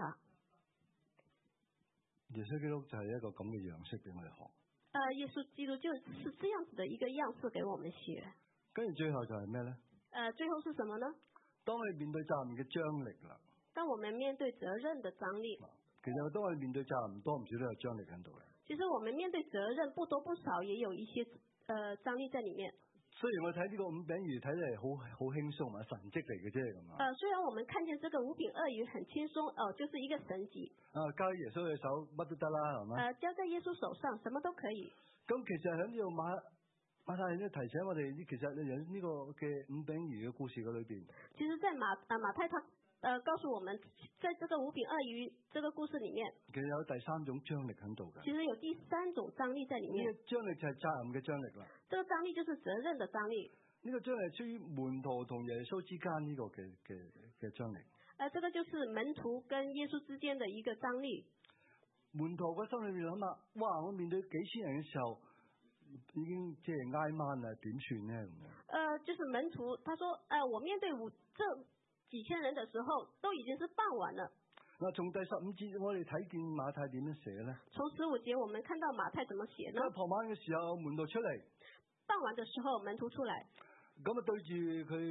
耶穌基督就係一個咁嘅樣式俾我哋學。 呃，耶穌基督就是這樣子的一個樣式給我們學。 跟住最後就係咩咧？ 呃，最後是什麼呢？ 當我哋面對責任嘅張力啦。 當我們面對責任的張力。 其實當我哋面對責任唔多唔少都有張力喺度嘅。 其實我們面對責任不多不少也有一些呃張力在裡面。 雖然我睇呢個五餅魚睇嚟好好輕鬆啊，神蹟嚟嘅啫咁啊。 呃，雖然我們看見這個五餅二魚很輕鬆，哦、呃，就是一個神蹟。啊， 交喺耶穌嘅手乜都得啦，係嘛？ 呃，交在耶穌手上什麼都可以。 咁其實喺呢度馬馬太咧提醒我哋，其實你喺呢個嘅五餅魚嘅故事嘅裏邊。其實，在馬啊馬太他。呃，告訴我們，在這個五餅二魚這個故事裏面，其實有第三種張力喺度嘅。其實有第三種張力在裏面。呢個張力就係責任嘅張力啦。這個張力就是責任的張力。呢個張力係出於門徒同耶穌之間呢個嘅嘅嘅張力。誒、呃，這個就是門徒跟耶穌之間的一個張力。門徒個心裏面諗下，哇！我面對幾千人嘅時候，已經即係挨晚啦，點算呢？咁樣。誒，就是門徒，他說：，誒、呃，我面對五這。幾千人的時候都已經是傍晚了。嗱，從第十五節我哋睇見馬太點樣寫咧？從十五節我們看到馬太怎麼寫呢？喺傍晚嘅時候，門徒出嚟。傍晚嘅時候，門徒出嚟。咁啊，對住佢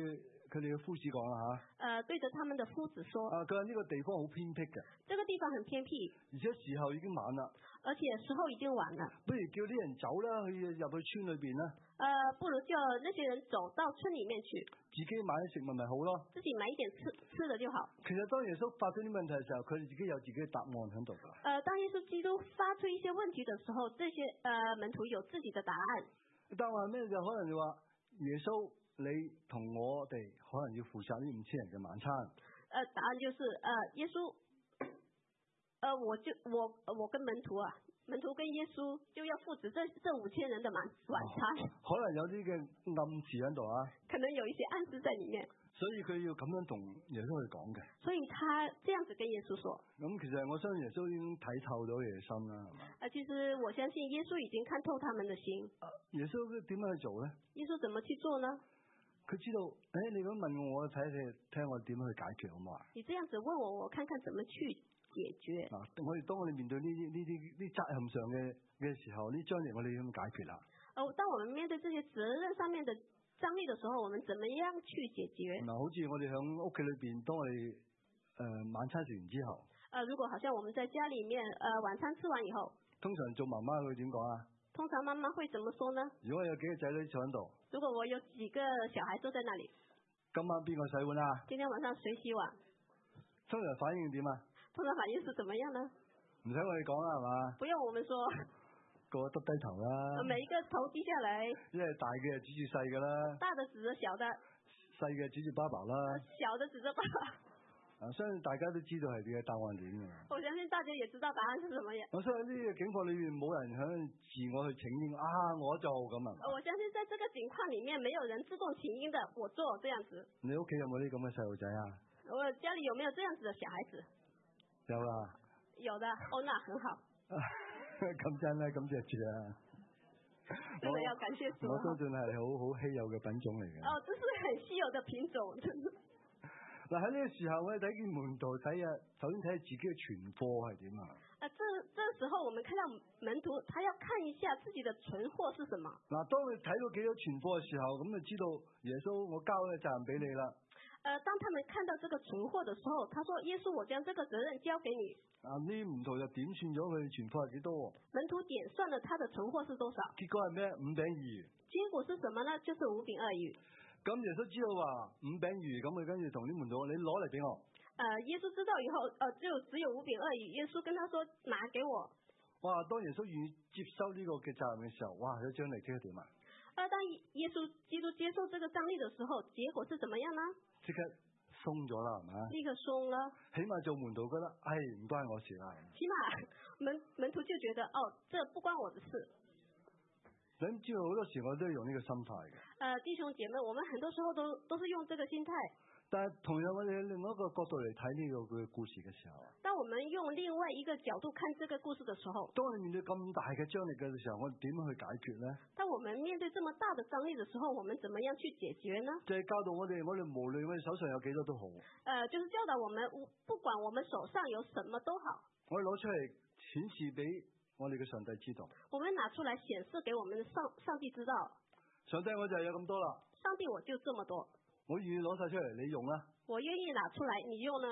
佢哋嘅夫子講啦嚇。 呃，對着他們的夫子說。 啊，佢話呢個地方好偏僻嘅。 這個地方很偏僻。 而且時候已經晚啦。 而且時候已經晚了。 不如叫啲人走啦，去入去村裏邊啦。 呃，不如叫那些人走到村裡面去。 自己買啲食物咪好咯。 自己買一點吃吃的就好。其實當耶穌發咗啲問題嘅時候，佢哋自己有自己嘅答案喺度。 呃，當耶穌基督發出一些問題的時候，這些呃門徒有自己的答案。 答案咩就可能就話耶穌，你同我哋可能要負責呢五千人嘅晚餐。 呃，答案就是呃耶穌，呃我就我我跟門徒啊。門徒跟耶穌就要負責這這五千人的晚晚餐， 哦，可能有啲嘅暗示喺度啊， 可能有一些暗示在裏面， 所以佢要咁樣同耶穌去講嘅。 所以他這樣子跟耶穌說。 咁其實我相信耶穌已經睇透咗佢哋心啦，係嘛？ 啊，其實我相信耶穌已經看透他們的心。 耶穌點樣去做咧？ 耶穌怎麼去做呢？ 佢知道，誒，你咁問我，我睇睇聽我點樣去解決好唔好啊？ 你這樣子問我，我看看怎麼去解決。 嗱，我哋當我哋面對呢啲呢啲呢責任上嘅嘅時候，呢張力我哋要咁解決啦。 哦，當我們面對這些責任上面的張力的時候，我們怎麼樣去解決？ 嗱，好似我哋喺屋企裏邊，當我哋誒晚餐食完之後， 誒，如果好像我們在家裏面，誒晚餐吃完以後， 通常做媽媽會點講啊？ 通常媽媽會怎麼說呢？ 如果有幾個仔女坐喺度， 如果我有幾個小孩坐在那裏， 今晚邊個洗碗啊？ 今天晚上誰洗碗？ 通常反應點啊？ 通常反應是怎麼樣呢？ 唔使我哋講啦，係嘛？ 不用我們說。 個個耷低頭啦。 每一個頭低下來。因為大嘅指住細嘅啦。 大的指着小的。 細嘅指住爸爸啦。 小的指着爸爸。 啊，相信大家都知道係點嘅答案點嘅。 我相信大家也知道答案是什麼嘢。 我相信呢個境況裏面冇人響自我去請纓啊，我做咁啊。 我相信在這個境況裏面，沒有人自動請纓的，我做這樣子。 你屋企有冇啲咁嘅細路仔啊？ 我家裏有沒有這樣子的小孩子？ 有啦。有的，哦，那很好。 咁真啦，感謝主啊！ 真的要感謝主。 我相信係好好稀有嘅品種嚟嘅。 哦，這是很稀有的品種。 嗱，喺呢個時候，我哋睇見門徒睇啊，首先睇下自己嘅存貨係點啊。 啊，這這時候我們看到門徒，他要看一下自己的存貨是什麼。嗱， 當你睇到幾多存貨嘅時候，咁就知道耶穌我交嘅責任俾你啦。 呃，當他們看到這個存貨的時候，他說：耶穌，我將這個責任交給你。 啊，呢門徒就點算咗佢存貨係幾多？ 門徒點算了他的存貨是多少？ 結果係咩？五餅二魚。 結果是什麼呢？就是五餅二魚。 咁耶穌知道話五餅魚，咁佢跟住同啲門徒，你攞嚟俾我。 呃，耶穌知道以後，呃，就只有五餅二魚。耶穌跟他說：拿給我。 哇！當耶穌願意接收呢個嘅責任嘅時候，哇！有張力即係點啊？ 呃，當耶穌基督接受這個張力的時候，結果是怎麼樣呢？ 即刻鬆咗啦，係嘛？ 立刻鬆了。起碼做門徒覺得，唉，唔關我事啦。 起碼門門徒就覺得，哦，這不關我的事。 你知道好多時我都係用呢個心態嘅。 呃，弟兄姐妹，我們很多時候都都是用這個心態。 但係同樣我哋喺另外一個角度嚟睇呢個嘅故事嘅時候， 當我們用另外一個角度看這個故事的時候， 當我哋面對咁大嘅張力嘅時候，我哋點樣去解決呢？ 當我們面對這麼大的張力的時候，我們怎麼樣去解決呢？ 就係教導我哋，我哋無論我哋手上有幾多都好。 呃，就是教導我們，不管我們手上有什麼都好。 我哋攞出嚟顯示俾我哋嘅上帝知道。 我們拿出來顯示給我們的上上帝知道。 上帝，我就有咁多啦。 上帝，我就這麼多。 我願意攞晒出嚟，你用啦。 我願意拿出來，你用呢？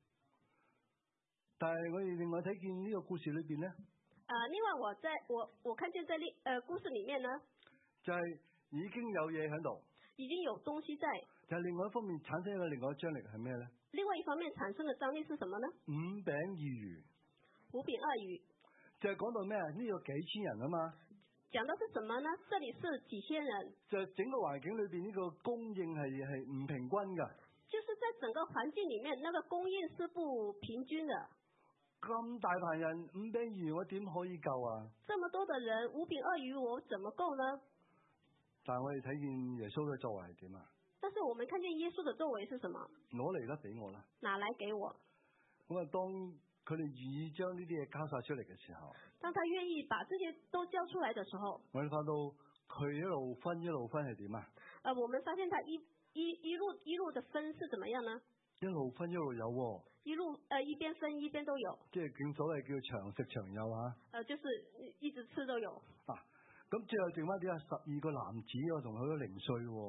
但係我哋另外睇見呢個故事裏邊呢， 啊、呃，另外我在我我看見在另誒故事裏面呢， 就係已經有嘢喺度， 已經有東西在。 就係另外一方面產生一個另外一張力係咩呢？ 另外一方面產生嘅張力是什麼呢？ 五餅二魚。 五餅二魚。就係講到咩啊？呢個幾千人啊嘛。講到是什麼呢？這裏是幾千人。就整個環境裏邊呢個供應係係唔平均噶。就是在整個環境裏面，那個供應是不平均的。咁大班人五餅二魚，我點可以夠啊？這麼多的人，五餅二魚，我怎麼夠呢？但係我哋睇見耶穌嘅作為係點啊？但是我們看見耶穌的作為是什麼？攞嚟啦，俾我啦。拿來給我。咁啊，當佢哋願意將呢啲嘢交晒出嚟嘅時候，當他願意把這些都交出來的時候，我哋發到佢一路分一路分係點啊？誒、呃，我們發現他一一一路一路的分是怎麼樣呢？一路分一路有、哦，一路誒、呃、一邊分一邊都有，即係正所謂叫長食長有啊。誒、呃，就是一直吃都有。啊，咁最後剩翻啲啊十二個男子，我仲有咗零碎喎。誒、呃，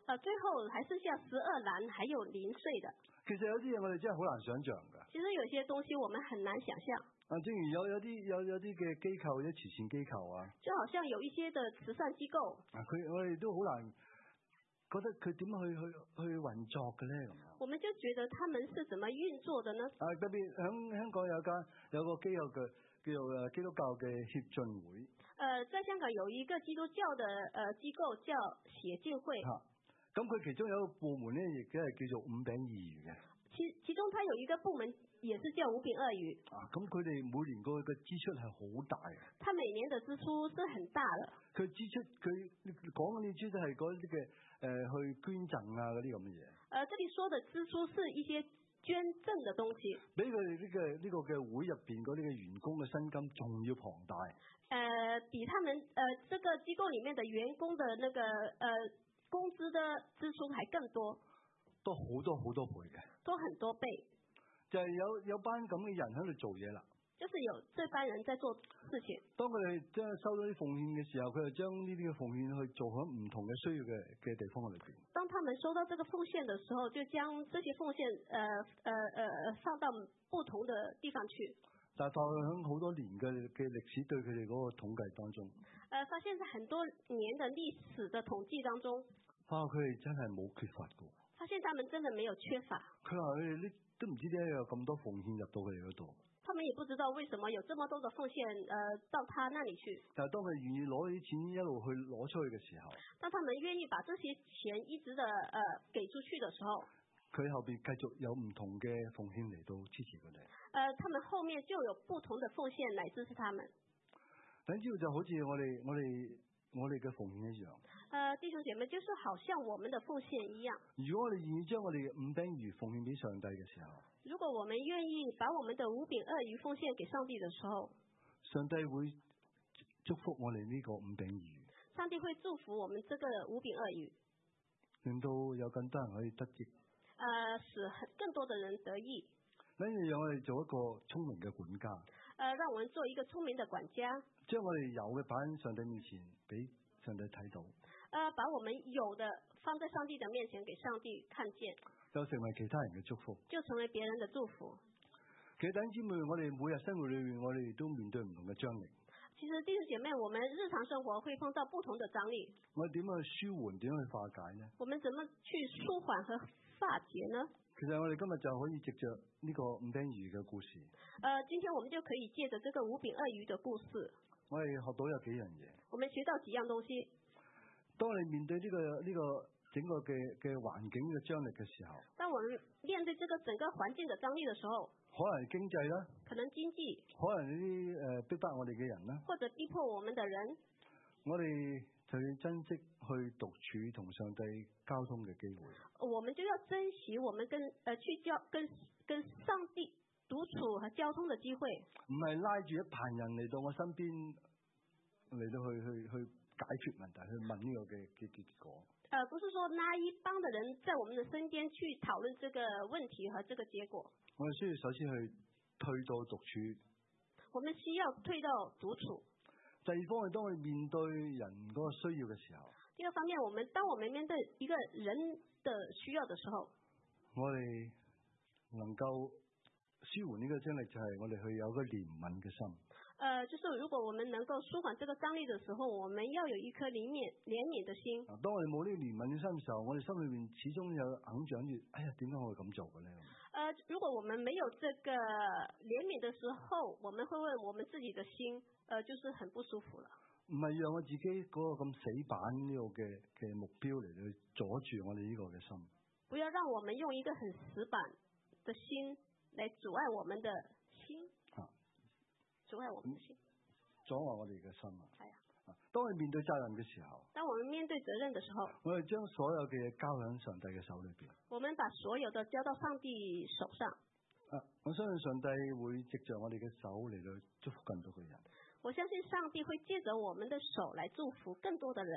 呃，最後還剩下十二籃，還有零碎的。 其實有啲嘢我哋真係好難想像㗎。 其實有些東西我們很難想象。 啊，正如有有啲有有啲嘅機構，或者慈善機構啊， 就好像有一些的慈善機構。 啊，佢我哋都好難覺得佢點樣去去去運作嘅咧咁樣。我們就覺得他們是怎麼運作的呢？ 啊，特別喺香港有間有個機構嘅叫做誒基督教嘅協進會。 呃，在香港有一個基督教的呃機構叫協進會。 嚇、啊，咁佢其中有一個部門咧，亦都係叫做五餅二魚嘅。 其其中，它有一個部門也是叫五餅二魚。 啊，咁佢哋每年個個支出係好大嘅。 他每年的支出是很大的。佢支出佢講嘅支出係嗰啲嘅誒去捐贈啊嗰啲咁嘅嘢。誒、 呃，這裡說的支出是一些捐贈的東西。 俾佢哋呢個呢、這個嘅會入邊嗰啲嘅員工嘅薪金仲要龐大。誒、 呃，比他們誒、呃、這個機構裡面的員工的那個誒、呃、工資的支出還更多。 多好多好多倍嘅。 多很多倍， 就係有有班咁嘅人喺度做嘢啦。 就是有這班人在做事情。當佢哋將收到啲奉獻嘅時候，佢就將呢啲嘅奉獻去做喺唔同嘅需要嘅嘅地方裏邊。 當他們收到這個奉獻嘅時候，就將這些奉獻，呃呃呃放到不同的地方去。 但係發現喺好多年嘅嘅歷史對佢哋嗰個統計當中， 呃，發現在很多年的歷史的統計當中， 發覺佢哋真係冇缺乏嘅。 發現他們真的沒有缺乏。 佢話佢哋呢都唔知點解有咁多奉獻入到佢哋嗰度。 他們也不知道為什麼有這麼多的奉獻，呃，到他那裡去。 但係當佢願意攞啲錢一路去攞出去嘅時候， 當他們願意把這些錢一直的，呃，給出去的時候， 佢後邊繼續有唔同嘅奉獻嚟到支持佢哋。 呃，他們後面就有不同的奉獻來支持他們。 等之後就好似我哋我哋我哋嘅奉獻一樣。 呃，弟兄姐妹，就是好像我們的奉獻一樣。 如果我哋願意將我哋嘅五餅魚奉獻俾上帝嘅時候， 如果我們願意把我們的五餅二魚奉獻給上帝的時候， 上帝會祝福我哋呢個五餅魚。 上帝會祝福我們這個五餅二魚， 令到有更多人可以得益。 呃，使更多的人得益。 呢樣讓我哋做一個聰明嘅管家。 呃，讓我們做一個聰明的管家。 將我哋有嘅擺喺上帝面前，俾上帝睇到。 呃，把我們有的放在上帝的面前，給上帝看見， 就成為其他人嘅祝福， 就成為別人的祝福。 其實弟兄姊妹，我哋每日生活裏面，我哋都面對唔同嘅張力。 其實弟兄姐妹，我們日常生活會碰到不同的張力。 我哋點樣去舒緩，點樣去化解呢？ 我們怎麼去舒緩和化解呢？ 其實我哋今日就可以藉着呢個五餅魚嘅故事。 呃，今天我們就可以借着這個五餅二魚的故事， 我哋學到有幾樣嘢。 我們學到幾樣東西。 當你面對呢、這個呢、這個整個嘅嘅環境嘅張力嘅時候， 當我們面對這個整個環境嘅張力嘅時候， 可能經濟啦， 可能經濟， 可能呢啲誒逼迫我哋嘅人啦， 或者逼迫我們嘅人， 我哋就要珍惜去獨處同上帝交通嘅機會。 我們就要珍惜我們跟誒、呃、去交跟跟上帝獨處和交通嘅機會。 唔係拉住一棚人嚟到我身邊嚟到去去去。去解決問題，去問呢個嘅嘅結果。 呃，不是說拉一幫的人在我們的身邊去討論這個問題和這個結果。 我哋需要首先去退到獨處。 我們需要退到獨處。 第二方面，當我哋面對人嗰個需要嘅時候。 第二方面，我們當我們面對一個人的需要的時候， 我哋能夠舒緩呢個張力，就係我哋去有個憐憫嘅心。 呃，就是如果我們能夠舒緩這個張力的時候，我們要有一顆憐憫憐憫的心。當我哋冇呢個憐憫嘅心嘅時候，我哋心裏面始終有硬長住，哎呀，點解我會咁做嘅咧？ 呃，如果我們沒有這個憐憫的時候，我們會問我們自己的心，呃，就是很不舒服了。 唔係讓我自己嗰個咁死板呢個嘅嘅目標嚟去阻住我哋呢個嘅心。不要讓我們用一個很死板的心來阻礙我們的心。阻礙我們的心， 阻礙我哋嘅心啊！ 係啊， 當我哋面對責任嘅時候， 當我們面對責任嘅時候， 我哋將所有嘅嘢交喺上帝嘅手裏邊。 我們把所有的交到上帝手上。 啊，我相信上帝會藉着我哋嘅手嚟到祝福更多嘅人。 我相信上帝會借着我們的手來祝福更多的人。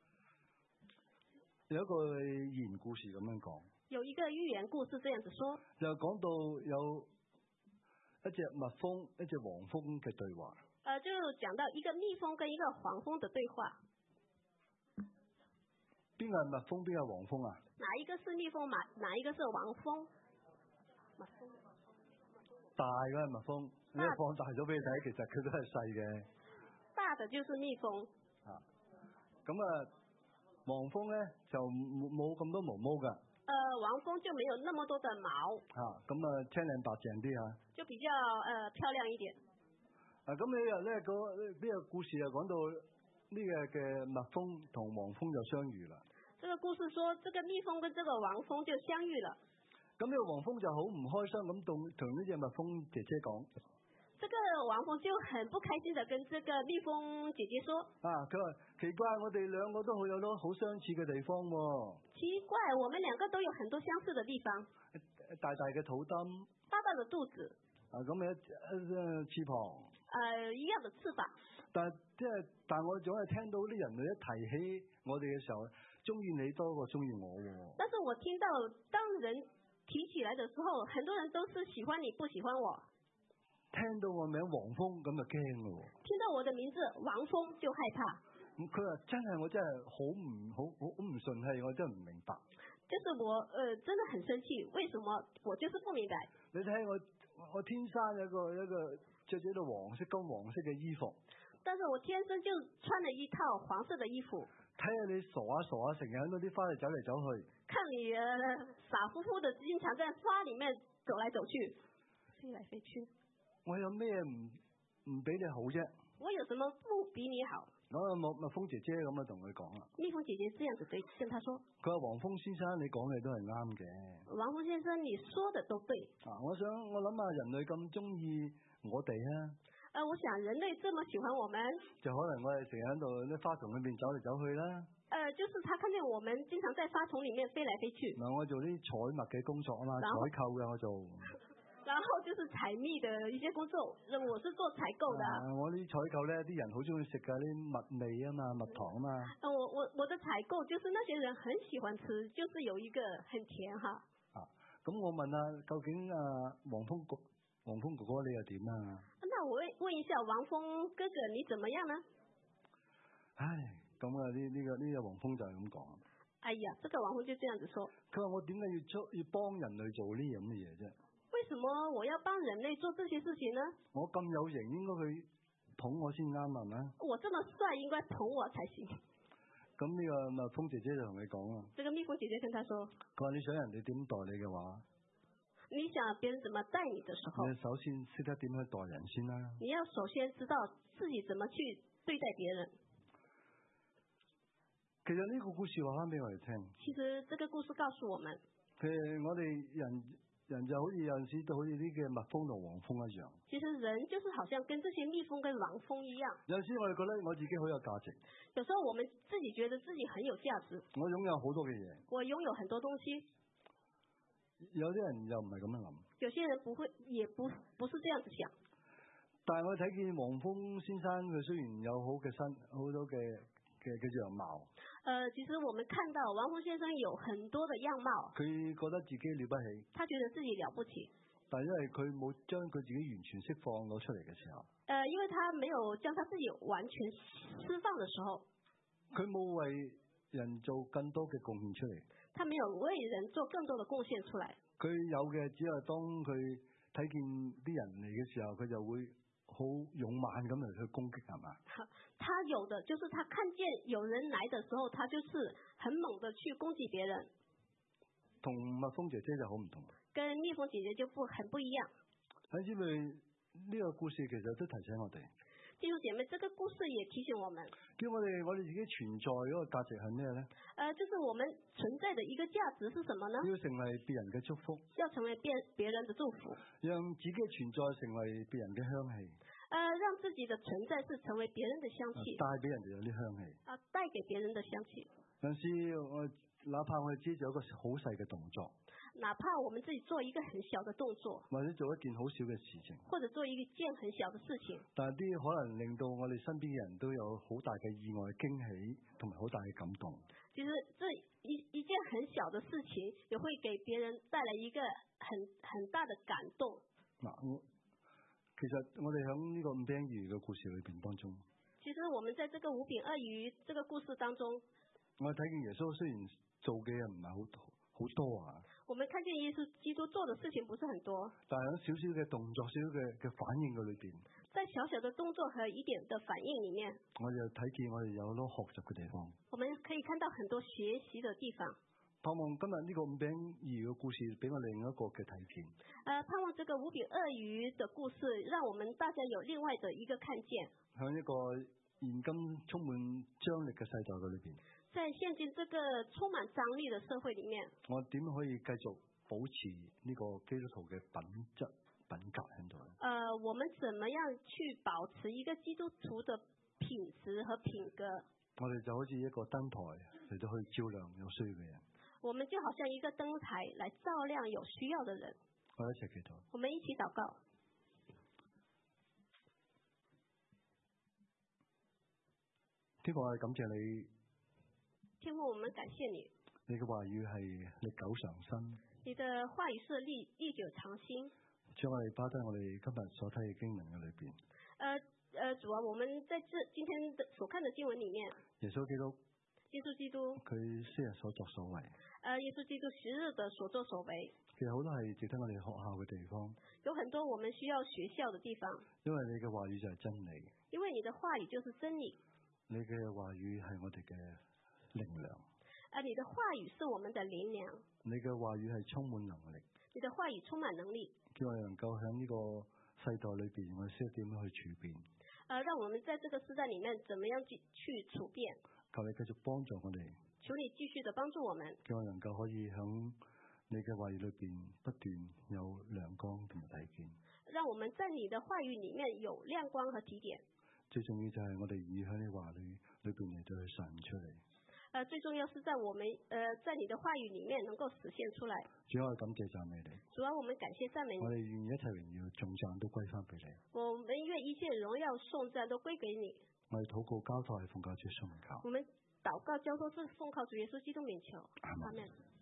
有一個言故事咁樣講， 有一個寓言故事這樣子說， 就講到有一隻蜜蜂、一隻黃蜂嘅對話。 呃，就講到一個蜜蜂跟一個黃蜂的對話。 邊個係蜜蜂，邊個係黃蜂啊？ 哪一個是蜜蜂，哪哪一個是黃蜂？蜜蜂大嘅係蜜蜂，你放大咗俾你睇，其實佢都係細嘅。 大的就是蜜蜂。 啊，咁啊，黃蜂咧就冇冇咁多毛毛噶。 呃，黃蜂就沒有那麼多的毛。 啊，咁啊青靚白淨啲吓。 就比較呃漂亮一點。 啊，咁呢日咧個呢個故事又講到呢個嘅蜜蜂同黃蜂就相遇啦。 這個故事說，這個蜜蜂跟這個黃蜂就相遇了。 咁呢個黃蜂就好唔開心咁同同呢隻蜜蜂姐姐講。 這個黃蜂就很不開心地跟這個蜜蜂姐姐說： 啊，佢話奇怪，我哋兩個都好有多好相似嘅地方喎。 奇怪，我們兩個都有很多相似的地方。 大大嘅肚墩。 大大的肚子。 啊，咁嘅誒翅膀。 誒，一樣的翅膀。但係即係，但係我總係聽到啲人類一提起我哋嘅時候，中意你多過中意我喎。 但是我聽到當人提起來的時候，很多人都是喜歡你，不喜歡我。 聽到我名黃蜂咁就驚咯。 聽到我的名字黃蜂就害怕。 咁佢話真係我真係好唔好好唔順氣，我真係唔明白。 就是我誒、呃、真的很生氣，為什麼我就是不明白？ 你睇我我天生有一個一個着住一套黃色金黃色嘅衣服。 但是我天生就穿了一套黃色的衣服。 睇下你傻下傻下，成日喺嗰啲花嚟走嚟走去。 看你、呃、傻乎乎的，經常在花裏面走來走去，飛來飛去。 我有咩唔唔比你好啫？ 我有什麼不比你好？ 我蜜蜜蜂姐姐咁啊同佢講啦。 蜜蜂姐姐這樣子對跟他說。 佢話黃蜂先生，你講嘅都係啱嘅。 黃蜂先生，你說的都對。 啊，我想我諗下人類咁中意我哋啊。 誒、呃，我想人類這麼喜歡我們，就可能我哋成日喺度啲花叢裏面走嚟走去啦。誒、呃，就是他看見我們經常在花叢裏面飛來飛去。嗱，我做啲採蜜嘅工作啊嘛，採購嘅我做。然後就是採蜜的一些工作，我是做採購的。啊、我啲採購咧，啲人好中意食噶啲蜜味啊嘛，蜜糖啊嘛。啊，我我我的採購就是那些人很喜歡吃，就是有一個很甜哈。啊，咁我問啊，究竟啊黃蜂哥黃蜂哥哥你又點啊？那我問問一下黃蜂哥哥你怎麼樣呢？唉，咁啊呢呢個呢個黃蜂就係咁講。哎呀，這個黃蜂就這樣子說。佢話我點解要出要幫人類做呢樣嘅嘢啫？為什麼我要幫人類做這些事情呢？我咁有型，應該佢捧我先啱係咪？我這麼帥，應該捧我才行。咁呢個蜜蜂姐姐就同你講啦。這個蜜蜂姐姐跟他說。佢話你想人哋點待你嘅話，你想別人怎麼待你的時候，你首先識得點去待人先啦。你要首先知道自己怎麼去對待別人。其實呢個故事話翻俾我哋聽。其實這個故事告訴我們，其實我哋人。人就好似有陣時都好似啲嘅蜜蜂同黃蜂一樣。其實人就是好像跟這些蜜蜂跟黃蜂一樣。有陣時我哋覺得我自己好有價值。有時候我們自己覺得自己很有價值。我擁有好多嘅嘢。我擁有很多東西。有啲人又唔係咁樣諗。有些人不會，也不不是這樣子想。但係我睇見黃蜂先生佢雖然有好嘅身，好多嘅嘅嘅樣貌。呃，其實我們看到黃蜂先生有很多的樣貌，佢覺得自己了不起，他覺得自己了不起，但因為佢冇將佢自己完全釋放咗出嚟嘅時候，呃，因為他沒有將他自己完全釋放的時候，佢冇為人做更多嘅貢獻出嚟，他沒有為人做更多的貢獻出來，佢有嘅只係當佢睇見啲人嚟嘅時候，佢就會好勇猛咁嚟去攻擊，係嘛？他有的就是他看見有人來的時候，他就是很猛的去攻擊別人。同蜜蜂姐姐就好唔同。跟蜜蜂姐姐就不很不一樣。喺因為呢個故事其實都提醒我哋。弟兄姐妹，這個故事也提醒我們，叫我哋我哋自己存在嗰個價值係咩咧？誒，就是我們存在的一個價值是什麼呢？要成為別人嘅祝福，要成為別別人的祝福，讓自己嘅存在成為別人嘅香氣。誒，讓自己的存在是成為別人的香氣，帶俾人哋有啲香氣。啊，帶給別人的香氣。有時我哪怕我哋只做一個好細嘅動作。哪怕我們自己做一個很小的動作，或者做一件好小嘅事情，或者做一件很小的事情，但係啲可能令到我哋身邊嘅人都有好大嘅意外驚喜，同埋好大嘅感動。其實這一一件很小的事情，也會給別人帶來一個很很大的感動。嗱，我其實我哋喺呢個五餅二魚嘅故事裏邊當中，其實我們在這個五餅二魚這個故事當中。 我睇見耶穌雖然做嘅嘢唔係好好多啊。 我們看見耶穌基督做的事情不是很多， 但係喺少少嘅動作、少少嘅嘅反應嘅裏邊， 在小小的動作和一點的反應裏面， 我哋睇見我哋有好多學習嘅地方。 我們可以看到很多學習的地方。 盼望今日呢個五餅二魚嘅故事俾我另一個嘅睇見。 呃，盼望這個五餅二魚的故事，讓我們大家有另外的一個看見。 喺一個現今充滿張力嘅世代嘅裏邊， 在現今這個充滿張力的社會裏面， 我點可以繼續保持呢個基督徒嘅品質品格喺度？ 呃，我們怎麼樣去保持一個基督徒的品質和品格？ 我哋就好似一個燈台嚟到去照亮有需要嘅人。 我們就好像一個燈台來照亮有需要的人。 我哋一齊祈禱。 我們一起禱告。 天父，我哋感謝你。 天父，我們感謝你。 你嘅話語係歷久常新。你的話語是歷歷久常新。 將我哋包喺我哋今日所睇嘅經文嘅裏邊。 呃呃，主啊，我們在這今天的所看的經文裏面。 耶穌基督。 耶穌基督。 佢昔日所作所為。 呃，耶穌基督昔日的所作所為。 其實好多係值得我哋學校嘅地方。 有很多我們需要學校的地方。 因為你嘅話語就係真理。 因為你的話語就是真理。 你嘅話語係我哋嘅靈糧。 啊，你的話語是我們的靈糧。 你嘅話語係充滿能力。 你的話語充滿能力。 叫我哋能夠喺呢個世代裏邊，我哋識點樣去處變。 呃，讓我們在這個時代裏面，怎麼樣去去處變？ 求你繼續幫助我哋。 求你繼續的幫助我們。 叫我能夠可以喺你嘅話語裏邊不斷有亮光同埋體見。 讓我們在你的話語裏面有亮光和體點。 最重要就係我哋以喺你話語裏邊嚟到去實現出嚟。 呃，最重要是在我們，呃，在你的話語裏面能夠實現出來。 主啊，我感謝讚美你。 主啊，我們感謝讚美你。 我哋願意一切榮耀頌讚都歸翻俾你。 我們願一切榮耀頌讚都歸給你。 我哋禱告交託係奉靠主耶穌名求。 我們禱告交託是奉靠主耶穌基督名求。 阿門。 阿門。